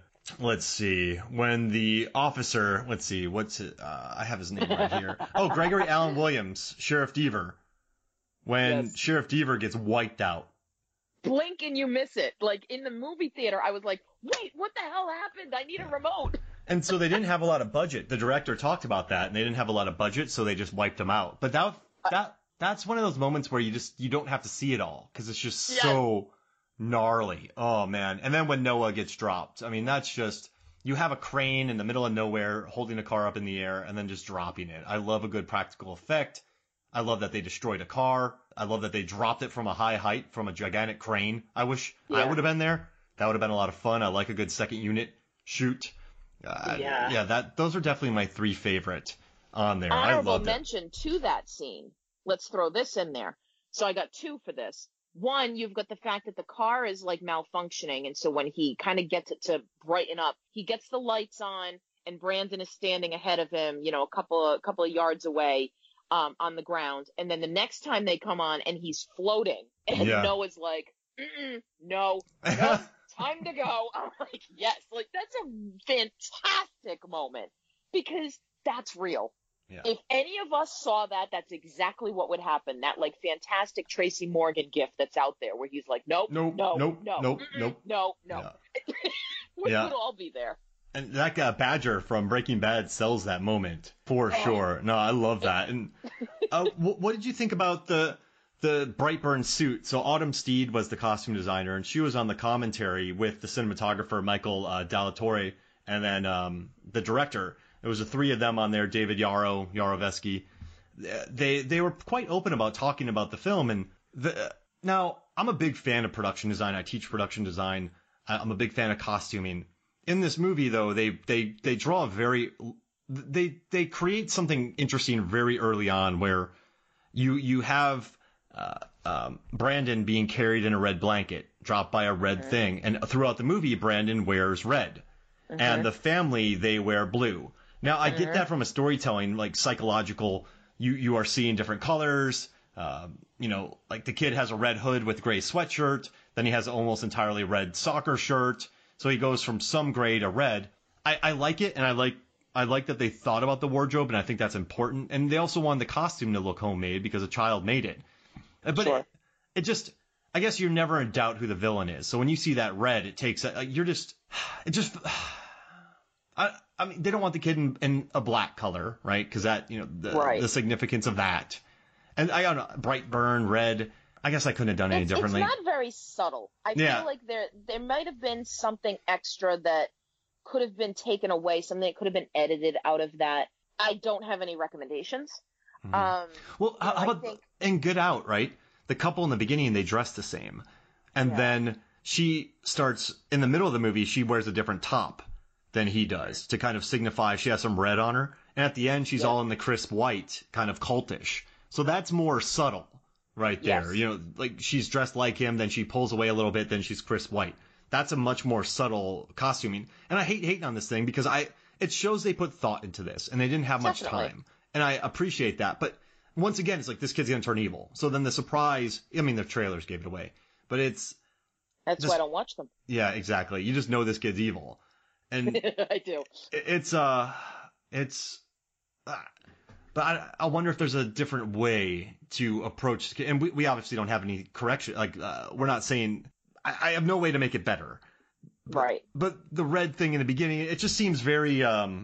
the officer, I have his name right here. Oh, Gregory Allen Williams, Sheriff Deaver. When Sheriff Deaver gets wiped out. Blink and you miss it. Like, in the movie theater, I was like, wait, what the hell happened? I need a remote. And so they didn't have a lot of budget. The director talked about that, and they didn't have a lot of budget, so they just wiped him out. But that's one of those moments where you don't have to see it all, because it's just so gnarly. Oh, man. And then when Noah gets dropped, I mean, that's just, you have a crane in the middle of nowhere holding a car up in the air and then just dropping it. I love a good practical effect. I love that they destroyed a car. I love that they dropped it from a high height from a gigantic crane. I wish I would have been there. That would have been a lot of fun. I like a good second unit shoot. Those are definitely my 3 favorite on there. Honorable mention to that scene. Let's throw this in there. So I got 2 for this. 1, you've got the fact that the car is malfunctioning, and so when he kind of gets it to brighten up, he gets the lights on, and Brandon is standing ahead of him, a couple of yards away, on the ground. And then the next time they come on, and he's floating, and Noah's like, no, time to go. I'm like, yes, that's a fantastic moment, because that's real. Yeah. If any of us saw that, that's exactly what would happen. That fantastic Tracy Morgan gif that's out there where he's like, nope. We would all be there. And that guy Badger from Breaking Bad sells that moment for sure. No, I love that. And what did you think about the Brightburn suit? So Autumn Steed was the costume designer, and she was on the commentary with the cinematographer Michael Dalatorre, and then the director. There was the 3 of them on there, David Yarovesky. They were quite open about talking about the film. And now, I'm a big fan of production design. I teach production design. I'm a big fan of costuming. In this movie, though, they draw they create something interesting very early on, where you have Brandon being carried in a red blanket, dropped by a red thing. And throughout the movie, Brandon wears red. And the family, they wear blue. Now, I get that from a storytelling, psychological, you are seeing different colors. The kid has a red hood with gray sweatshirt. Then he has almost entirely red soccer shirt. So he goes from some gray to red. I like it, and I like that they thought about the wardrobe, and I think that's important. And they also wanted the costume to look homemade because a child made it. But it just, I guess you're never in doubt who the villain is. So when you see that red, it takes, I mean, they don't want the kid in a black color, right? Because that, the significance of that. And I don't know, Brightburn, red. I guess I couldn't have done any differently. It's not very subtle. I feel like there might have been something extra that could have been taken away, something that could have been edited out of that. I don't have any recommendations. Well, how about in Get Out, right? The couple in the beginning, they dress the same. And then she starts, in the middle of the movie, she wears a different top than he does to kind of signify she has some red on her. And at the end, she's all in the crisp white, kind of cultish. So that's more subtle right there. You know, like she's dressed like him, then she pulls away a little bit, then she's crisp white. That's a much more subtle costuming. And I hate hating on this thing because it shows they put thought into this and they didn't have much time. And I appreciate that. But once again, it's like this kid's going to turn evil. So then the surprise, I mean, the trailers gave it away, but that's why I don't watch them. Yeah, exactly. You just know this kid's evil. And I do. But I wonder if there's a different way to approach, and we obviously don't have any correction. Like, we're not saying, I have no way to make it better. Right. But the red thing in the beginning, it just seems very, you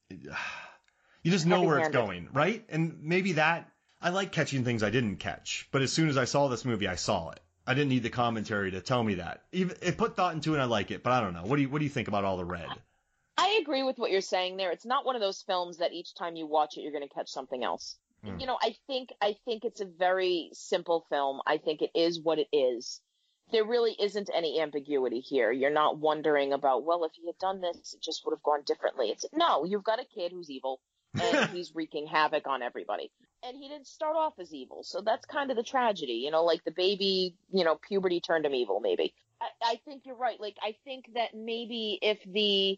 just know where it's going, right? And maybe I like catching things I didn't catch. But as soon as I saw this movie, I saw it. I didn't need the commentary to tell me that. Even it put thought into it, and I like it. But I don't know. What do you think about all the red? I agree with what you're saying there. It's not one of those films that each time you watch it, you're going to catch something else. You know, I think it's a very simple film. I think it is what it is. There really isn't any ambiguity here. You're not wondering about, well, if he had done this, it just would have gone differently. No, you've got a kid who's evil, and he's wreaking havoc on everybody. And he didn't start off as evil, so that's kind of the tragedy. You know, like the baby, you know, puberty turned him evil, maybe. I think you're right. Like, I think that maybe if the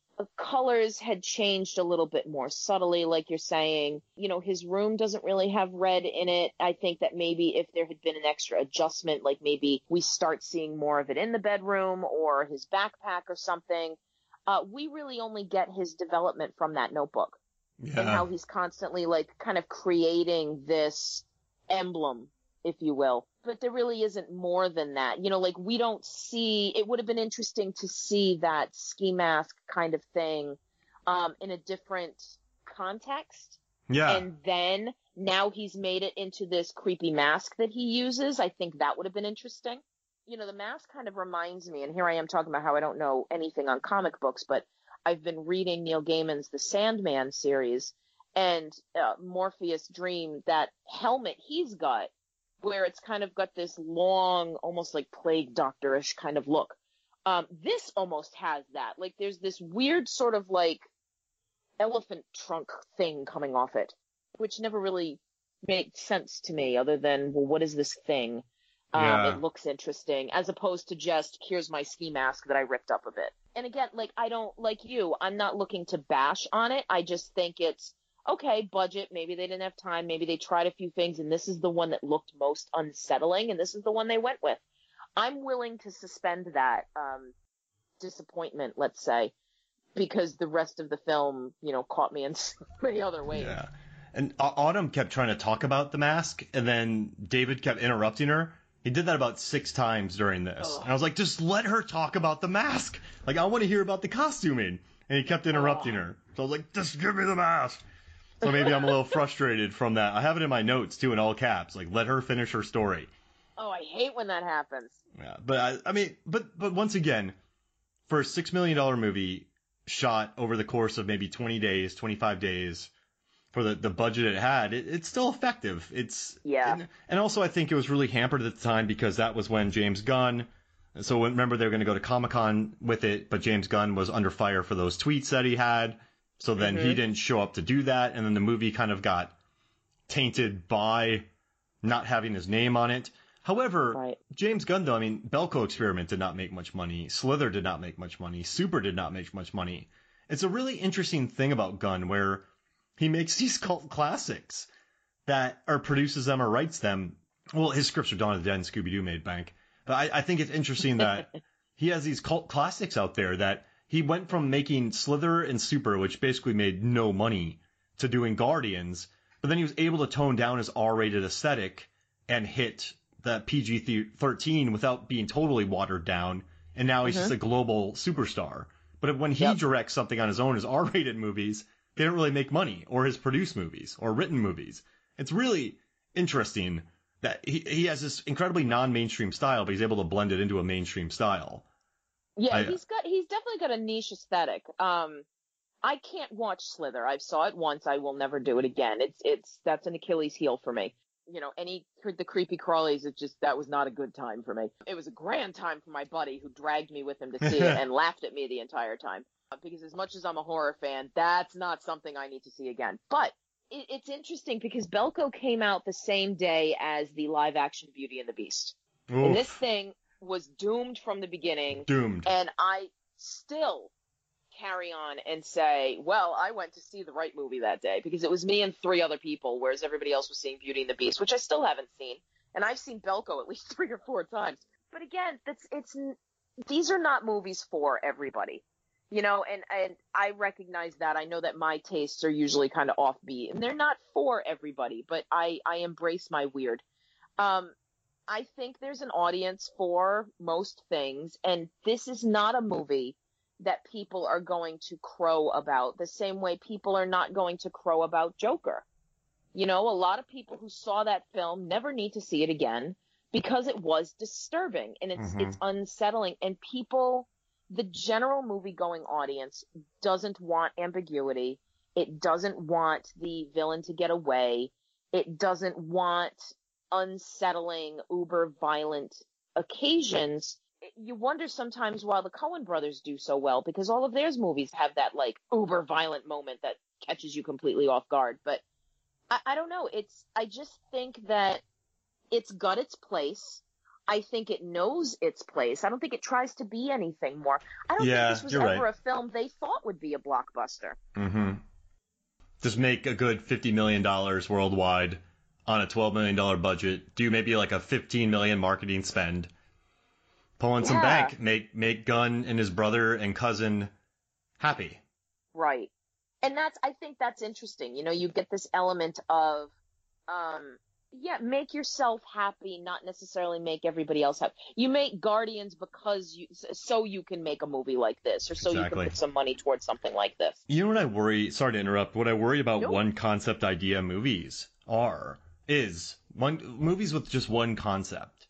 colors had changed a little bit more subtly, like you're saying, you know, his room doesn't really have red in it. I think that maybe if there had been an extra adjustment, like maybe we start seeing more of it in the bedroom or his backpack or something, we really only get his development from that notebook. And how he's constantly like kind of creating this emblem, if you will. But there really isn't more than that. You know, like we don't see, it would have been interesting to see that ski mask kind of thing in a different context. Yeah. And then now he's made it into this creepy mask that he uses. I think that would have been interesting. You know, the mask kind of reminds me, and here I am talking about how I don't know anything on comic books, but I've been reading Neil Gaiman's The Sandman series, and Morpheus Dream, that helmet he's got, where it's kind of got this long, almost like plague doctor-ish kind of look. This almost has that. Like there's this weird sort of like elephant trunk thing coming off it, which never really made sense to me other than, well, what is this thing? It looks interesting, as opposed to just, here's my ski mask that I ripped up a bit. And again, like, I don't, like you, I'm not looking to bash on it. I just think it's, okay, budget, maybe they didn't have time, maybe they tried a few things, and this is the one that looked most unsettling, and this is the one they went with. I'm willing to suspend that disappointment, let's say, because the rest of the film, you know, caught me in so many other ways. Yeah. And Autumn kept trying to talk about the mask, and then David kept interrupting her. He did that about 6 times during this. And I was like, just let her talk about the mask. Like, I want to hear about the costuming. And he kept interrupting her. So I was like, just give me the mask. So maybe I'm a little frustrated from that. I have it in my notes, too, in all caps. Like, let her finish her story. Oh, I hate when that happens. Yeah, but I mean, but once again, for a $6 million movie shot over the course of maybe 20 days, 25 days, for the budget it had, it's still effective. And also I think it was really hampered at the time because that was when James Gunn, so remember they were going to go to Comic-Con with it, but James Gunn was under fire for those tweets that he had. So then he didn't show up to do that. And then the movie kind of got tainted by not having his name on it. However, James Gunn, though, I mean, Belko Experiment did not make much money. Slither did not make much money. Super did not make much money. It's a really interesting thing about Gunn where he makes these cult classics that or produces them or writes them. Well, his scripts are Dawn of the Dead and Scooby-Doo made bank. But I think it's interesting that he has these cult classics out there that he went from making Slither and Super, which basically made no money, to doing Guardians. But then he was able to tone down his R-rated aesthetic and hit the PG-13 without being totally watered down. And now he's just a global superstar. But when he directs something on his own, his R-rated movies, they don't really make money, or his produced movies, or written movies. It's really interesting that he has this incredibly non-mainstream style, but he's able to blend it into a mainstream style. Yeah, he's definitely got a niche aesthetic. I can't watch Slither. I saw it once. I will never do it again. That's an Achilles heel for me. The creepy crawlies, that was not a good time for me. It was a grand time for my buddy who dragged me with him to see it and laughed at me the entire time. Because as much as I'm a horror fan, that's not something I need to see again. But it's interesting because Belko came out the same day as the live action Beauty and the Beast. Oof. And this thing was doomed from the beginning. Doomed. And I still carry on and say, well, I went to see the right movie that day because it was me and 3 other people, whereas everybody else was seeing Beauty and the Beast, which I still haven't seen. And I've seen Belko at least 3 or 4 times. But again, these are not movies for everybody. And I recognize that. I know that my tastes are usually kind of offbeat, and they're not for everybody, but I embrace my weird. I think there's an audience for most things, and this is not a movie that people are going to crow about the same way people are not going to crow about Joker. A lot of people who saw that film never need to see it again because it was disturbing and it's unsettling, and the general movie-going audience doesn't want ambiguity. It doesn't want the villain to get away. It doesn't want unsettling, uber-violent occasions. You wonder sometimes why the Coen brothers do so well, because all of their movies have that, uber-violent moment that catches you completely off guard. But I don't know. I just think that it's got its place. I think it knows its place. I don't think it tries to be anything more. I don't think this was ever a film they thought would be a blockbuster. Mm-hmm. Just make a good $50 million worldwide on a $12 million budget. Do maybe like a $15 million marketing spend. Pull in some bank. Make Gunn and his brother and cousin happy. Right. And I think that's interesting. You get this element of, make yourself happy, not necessarily make everybody else happy. You make Guardians so you can make a movie like this, or so you can put some money towards something like this. You know what I worry? Sorry to interrupt. What I worry about one concept idea movies is movies with just one concept.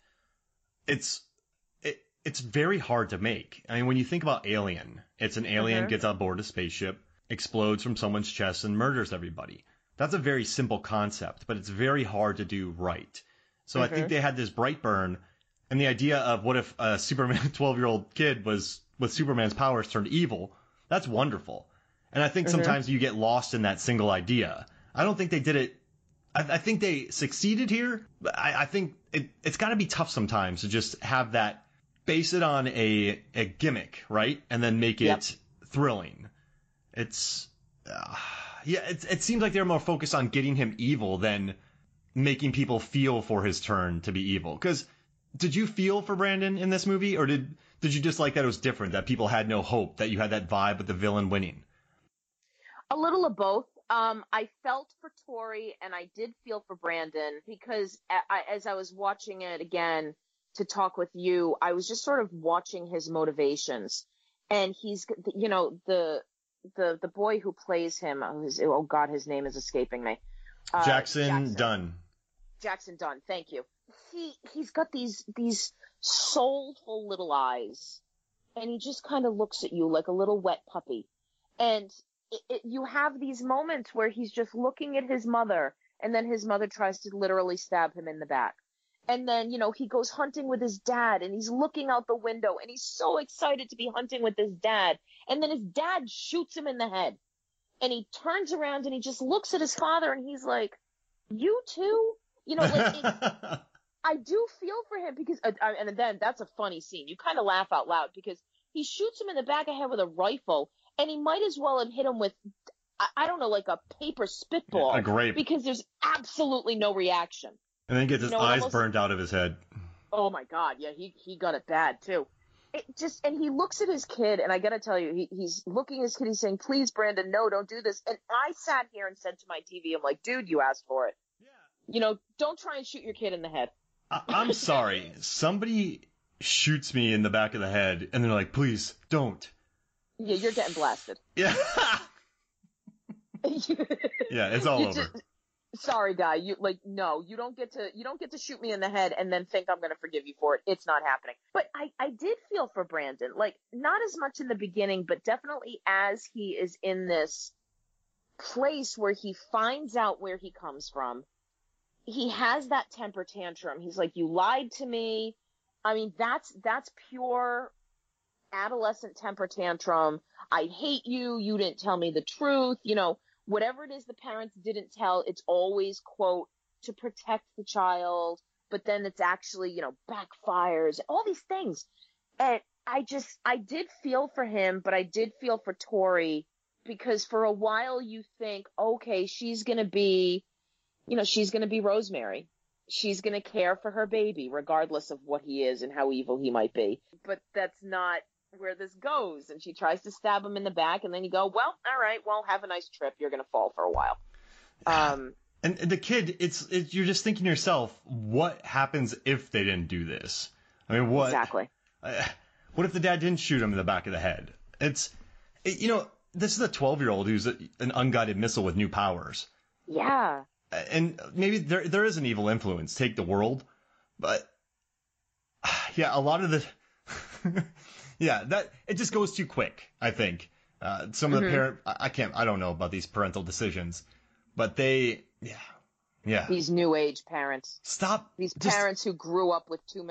It's very hard to make. I mean, when you think about Alien, it's an alien gets on board a spaceship, explodes from someone's chest, and murders everybody. That's a very simple concept, but it's very hard to do right. So I think they had this Brightburn, and the idea of what if a Superman 12-year-old kid was with Superman's powers turned evil. That's wonderful. And I think sometimes you get lost in that single idea. I don't think they did it. I think they succeeded here. But I think it's got to be tough sometimes to just have that, base it on a gimmick, right? And then make it thrilling. It seems like they're more focused on getting him evil than making people feel for his turn to be evil. Because did you feel for Brandon in this movie, or did you just like that it was different, that people had no hope, that you had that vibe with the villain winning? A little of both. I felt for Tori, and I did feel for Brandon, because as I was watching it again to talk with you, I was just sort of watching his motivations. And he's, the boy who plays him, oh God, his name is escaping me. Jackson Dunn. Jackson Dunn, thank you. He's got these soulful little eyes, and he just kind of looks at you like a little wet puppy. And you have these moments where he's just looking at his mother, and then his mother tries to literally stab him in the back. And then, he goes hunting with his dad, and he's looking out the window, and he's so excited to be hunting with his dad. And then his dad shoots him in the head. And he turns around, and he just looks at his father, and he's like, you too? I do feel for him, because, and then that's a funny scene. You kind of laugh out loud, because he shoots him in the back of the head with a rifle, and he might as well have hit him with, I don't know, like a paper spitball. A grape. Because there's absolutely no reaction. And then gets his eyes burned out of his head. Oh my God, yeah, he got it bad too. And he looks at his kid, and I gotta tell you, he's looking at his kid, he's saying, please, Brandon, no, don't do this. And I sat here and said to my TV, I'm like, dude, you asked for it. Yeah. Don't try and shoot your kid in the head. I'm sorry. Somebody shoots me in the back of the head, and they're like, please, don't. Yeah, you're getting blasted. Yeah. Yeah, it's all over. sorry, guy. No, you don't get to shoot me in the head and then think I'm going to forgive you for it. It's not happening. But I did feel for Brandon, like not as much in the beginning, but definitely as he is in this place where he finds out where he comes from. He has that temper tantrum. He's like, you lied to me. I mean, that's pure adolescent temper tantrum. I hate you. You didn't tell me the truth. Whatever it is the parents didn't tell, it's always, quote, to protect the child, but then it's actually, backfires, all these things. And I did feel for him, but I did feel for Tori, because for a while you think, okay, she's going to be Rosemary. She's going to care for her baby, regardless of what he is and how evil he might be. But that's not where this goes. And she tries to stab him in the back, and then you go, well, all right, well, have a nice trip. You're going to fall for a while. And the kid, it's you're just thinking to yourself, what happens if they didn't do this? I mean, what? Exactly. What if the dad didn't shoot him in the back of the head? This is a 12-year-old who's an unguided missile with new powers. Yeah. And maybe there is an evil influence, take the world, but yeah, a lot of the that it just goes too quick, I think. Some of the I don't know about these parental decisions, but these new age parents. Stop. These parents who grew up with too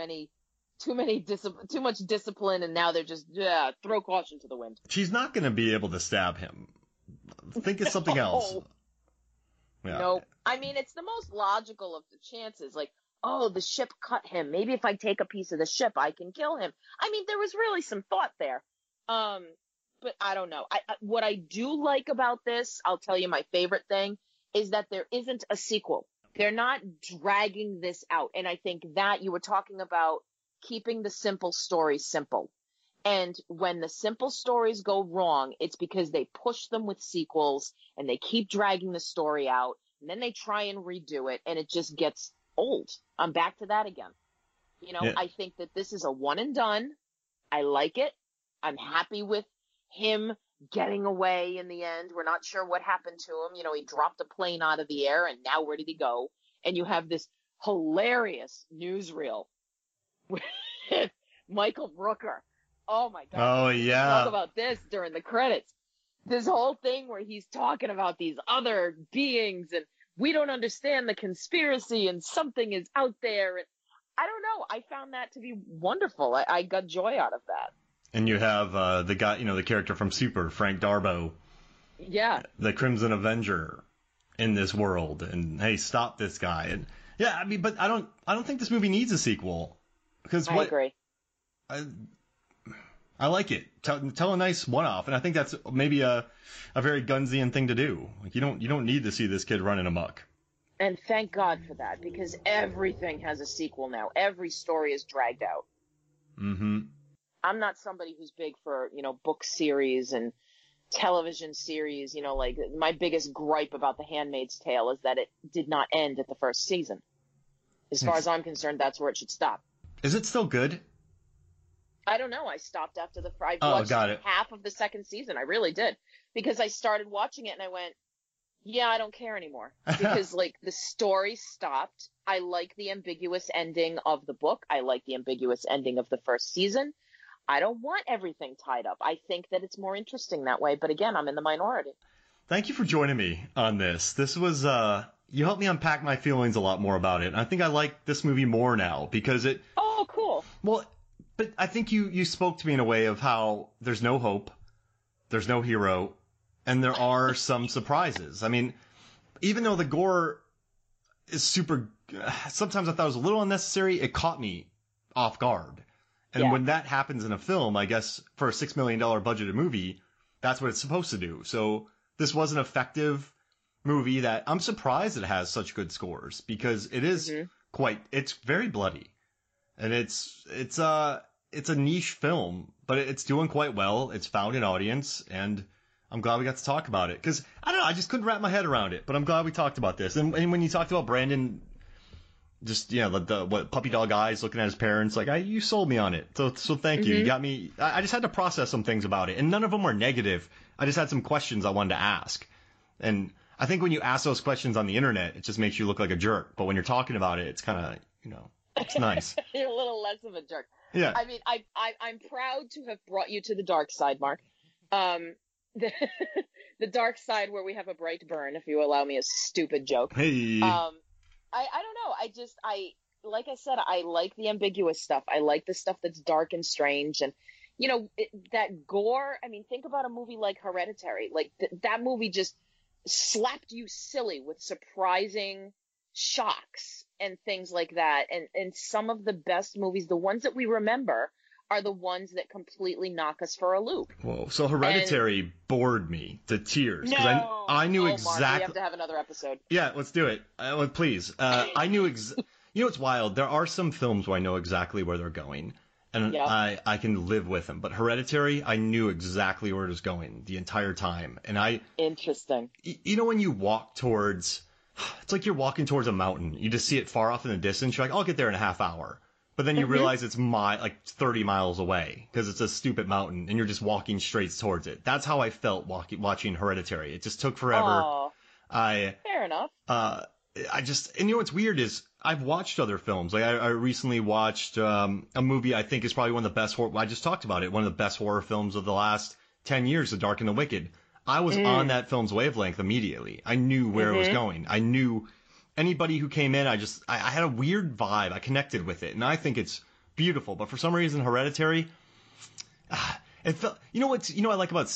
much discipline, and now they're just throw caution to the wind. She's not going to be able to stab him. Think of something else. Yeah. Nope. I mean, it's the most logical of the chances. Like, oh, the ship cut him. Maybe if I take a piece of the ship, I can kill him. I mean, there was really some thought there. But I don't know. What I do like about this, I'll tell you my favorite thing, is that there isn't a sequel. They're not dragging this out. And I think that you were talking about keeping the simple stories simple. And when the simple stories go wrong, it's because they push them with sequels and they keep dragging the story out, and then they try and redo it, and it just gets old. I'm back to that again. I think that this is a one and done. I like it. I'm happy with him getting away in the end. We're not sure what happened to him. He dropped a plane out of the air, and now where did he go? And you have this hilarious newsreel with Michael Rooker. Oh my God. Oh yeah. Talk about this during the credits. This whole thing where he's talking about these other beings, and we don't understand the conspiracy, and something is out there. And I don't know. I found that to be wonderful. I got joy out of that. And you have the guy, the character from Super, Frank Darbo. Yeah. The Crimson Avenger in this world, and hey, stop this guy. And yeah, I mean, but I don't think this movie needs a sequel, because I agree. I like it. Tell a nice one-off, and I think that's maybe a very Gunsian thing to do. Like you don't need to see this kid running amok. And thank God for that, because everything has a sequel now. Every story is dragged out. Mm-hmm. I'm not somebody who's big for book series and television series. Like my biggest gripe about The Handmaid's Tale is that it did not end at the first season. As far as I'm concerned, that's where it should stop. Is it still good? I don't know. I stopped after I watched got it. half of the second season. I really did, because I started watching it and I went, yeah, I don't care anymore, because like the story stopped. I like the ambiguous ending of the book. I like the ambiguous ending of the first season. I don't want everything tied up. I think that it's more interesting that way. But again, I'm in the minority. Thank you for joining me on this. This was, you helped me unpack my feelings a lot more about it. And I think I like this movie more now because it. Oh, cool. Well, but I think you spoke to me in a way of how there's no hope, there's no hero, and there are some surprises. I mean, even though the gore is super, sometimes I thought it was a little unnecessary, it caught me off guard. And when that happens in a film, I guess for a $6 million budgeted movie, that's what it's supposed to do. So this was an effective movie that I'm surprised it has such good scores, because it is it's very bloody. And it's a niche film, but it's doing quite well. It's found an audience, and I'm glad we got to talk about it. Because, I don't know, I just couldn't wrap my head around it, but I'm glad we talked about this. And when you talked about Brandon, just, the puppy dog eyes looking at his parents, like, you sold me on it. So thank you. You got me. I just had to process some things about it, and none of them were negative. I just had some questions I wanted to ask. And I think when you ask those questions on the internet, it just makes you look like a jerk. But when you're talking about it, it's kind of, it's nice. You're a little less of a jerk. Yeah. I mean, I'm proud to have brought you to the dark side, Mark. The, the dark side where we have a bright burn, if you allow me a stupid joke. Hey. I don't know. Like I said, I like the ambiguous stuff. I like the stuff that's dark and strange. And, that gore. I mean, think about a movie like Hereditary. Like that movie just slapped you silly with surprising shocks and things like that. And some of the best movies, the ones that we remember, are the ones that completely knock us for a loop. Whoa. So Hereditary bored me to tears. Because I knew exactly. Mark, we have to have another episode. Yeah, let's do it. Please. I knew it's wild. There are some films where I know exactly where they're going. And I can live with them. But Hereditary, I knew exactly where it was going the entire time. And Interesting. When you walk towards, it's like you're walking towards a mountain. You just see it far off in the distance. You're like, I'll get there in a half hour. But then you realize it's 30 miles away because it's a stupid mountain and you're just walking straight towards it. That's how I felt watching Hereditary. It just took forever. Oh, fair enough. And what's weird is I've watched other films. Like I recently watched a movie I think is probably one of the best horror. I just talked about it. One of the best horror films of the last 10 years, The Dark and the Wicked. I was on that film's wavelength immediately. I knew where it was going. I knew anybody who came in. I had a weird vibe. I connected with it, and I think it's beautiful. But for some reason, Hereditary, it felt. What I like about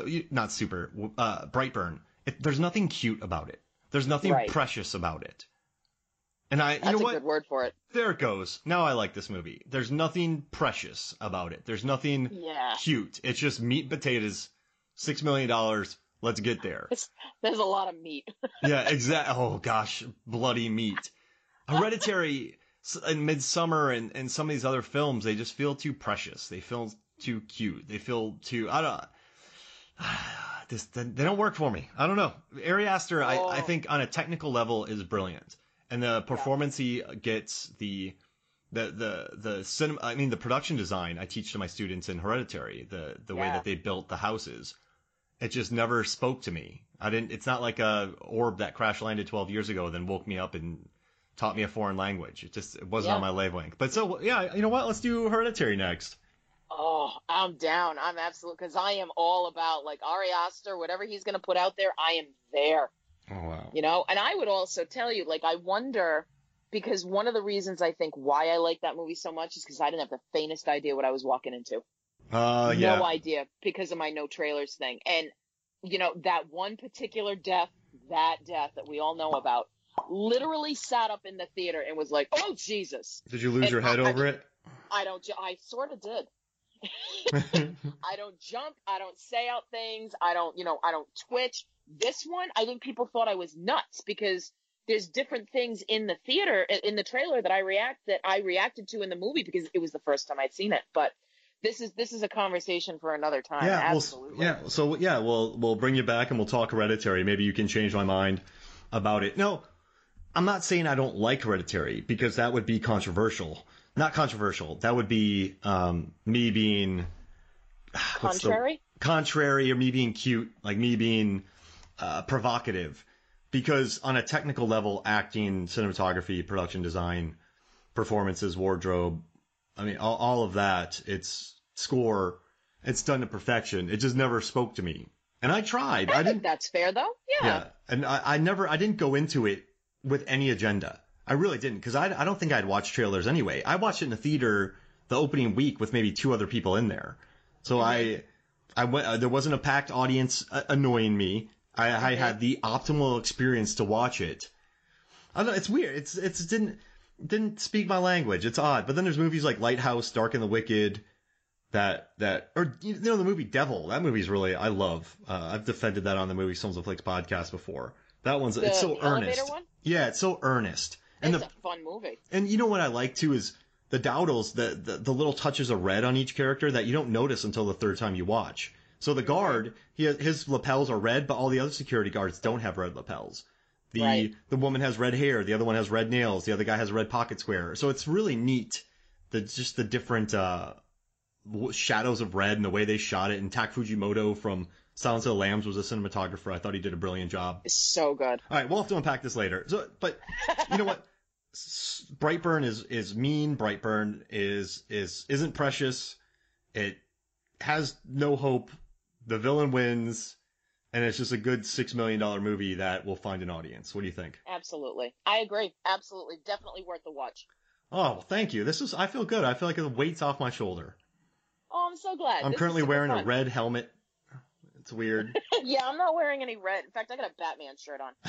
Brightburn. There's nothing cute about it. There's nothing precious about it. And that's a good word for it. There it goes. Now I like this movie. There's nothing precious about it. There's nothing cute. It's just meat and potatoes, $6 million. Let's get there. There's a lot of meat. Yeah, exactly. Oh, gosh. Bloody meat. Hereditary and Midsommar and some of these other films, they just feel too precious. They feel too cute. They feel too... I don't... They don't work for me. I don't know. Ari Aster, I think on a technical level is brilliant. And the performance he gets, the cinema, I mean, the production design I teach to my students in Hereditary, the way that they built the houses, it just never spoke to me. It's not like a orb that crash landed 12 years ago, then woke me up and taught me a foreign language. It wasn't on my wavelength. But so, yeah, you know what? Let's do Hereditary next. Oh, I'm down. I'm absolute, because I am all about, like, Ari Aster, whatever he's going to put out there, I am there. Oh, wow. And I would also tell you, like, I wonder, because one of the reasons I think why I like that movie so much is because I didn't have the faintest idea what I was walking into. No idea, because of my no trailers thing. And, that one particular death that we all know about, literally sat up in the theater and was like, oh, Jesus. Did you lose your head over it? I sort of did. I don't jump. I don't say out things. I don't twitch. This one, I think people thought I was nuts because there's different things in the theater, in the trailer that I reacted to in the movie because it was the first time I'd seen it. But this is a conversation for another time. Yeah, absolutely. We'll bring you back and we'll talk Hereditary. Maybe you can change my mind about it. No, I'm not saying I don't like Hereditary because that would be controversial. Not controversial. That would be me being contrary, or me being cute, like me being provocative. Because on a technical level, acting, cinematography, production design, performances, wardrobe, I mean, all of that, it's score, it's done to perfection. It just never spoke to me. And I tried. I think that's fair, though. Yeah. And I didn't go into it with any agenda. I really didn't, because I don't think I'd watch trailers anyway. I watched it in the theater the opening week with maybe 2 other people in there. So I went. There wasn't a packed audience annoying me. I had the optimal experience to watch it. I don't know. It's weird. It didn't speak my language. It's odd. But then there's movies like Lighthouse, Dark and the Wicked, or the movie Devil. That movie's really I love. I've defended that on the Movie Films and Flicks podcast before. That one's it's so earnest. One? Yeah, it's so earnest. And it's a fun movie. And you know what I like too is the dowdles, the little touches of red on each character that you don't notice until the third time you watch. So the guard, his lapels are red, but all the other security guards don't have red lapels. The woman has red hair, the other one has red nails, the other guy has a red pocket square. So it's really neat. Just the different shadows of red and the way they shot it. And Tak Fujimoto from Silence of the Lambs was a cinematographer. I thought he did a brilliant job. So good. All right, we'll have to unpack this later. So, but you know what? Brightburn is mean. Brightburn isn't precious. It has no hope. The villain wins, and it's just a good $6 million movie that will find an audience. What do you think? Absolutely. I agree. Absolutely. Definitely worth the watch. Oh, well, thank you. I feel good. I feel like the weight's off my shoulder. Oh, I'm so glad. I'm currently wearing a red helmet. It's weird. Yeah, I'm not wearing any red. In fact, I got a Batman shirt on.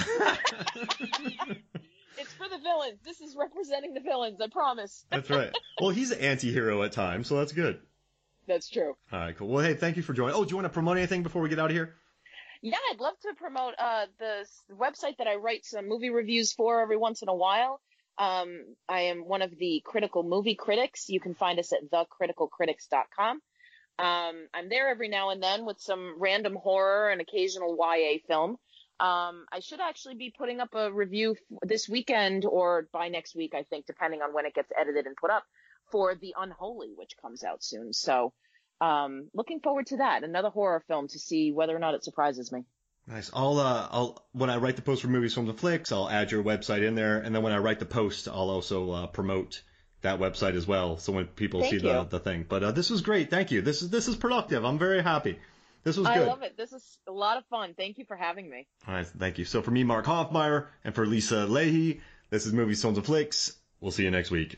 It's for the villains. This is representing the villains, I promise. That's right. Well, he's an anti-hero at times, so that's good. That's true. All right, cool. Well, hey, thank you for joining. Oh, do you want to promote anything before we get out of here? Yeah, I'd love to promote the website that I write some movie reviews for every once in a while. I am one of the critical movie critics. You can find us at thecriticalcritics.com. I'm there every now and then with some random horror and occasional YA film. I should actually be putting up a review this weekend or by next week, I think, depending on when it gets edited and put up, for The Unholy, which comes out soon. So, looking forward to that. Another horror film to see whether or not it surprises me. Nice. I'll when I write the post for Movies, Films, and Flicks, I'll add your website in there, and then when I write the post, I'll also promote that website as well. So when people see the thing. But this was great. Thank you. This is productive. I'm very happy. This was good. I love it. This is a lot of fun. Thank you for having me. All right. Thank you. So for me, Mark Hoffmeyer, and for Lisa Leahy, this is Movies, Films, and Flicks. We'll see you next week.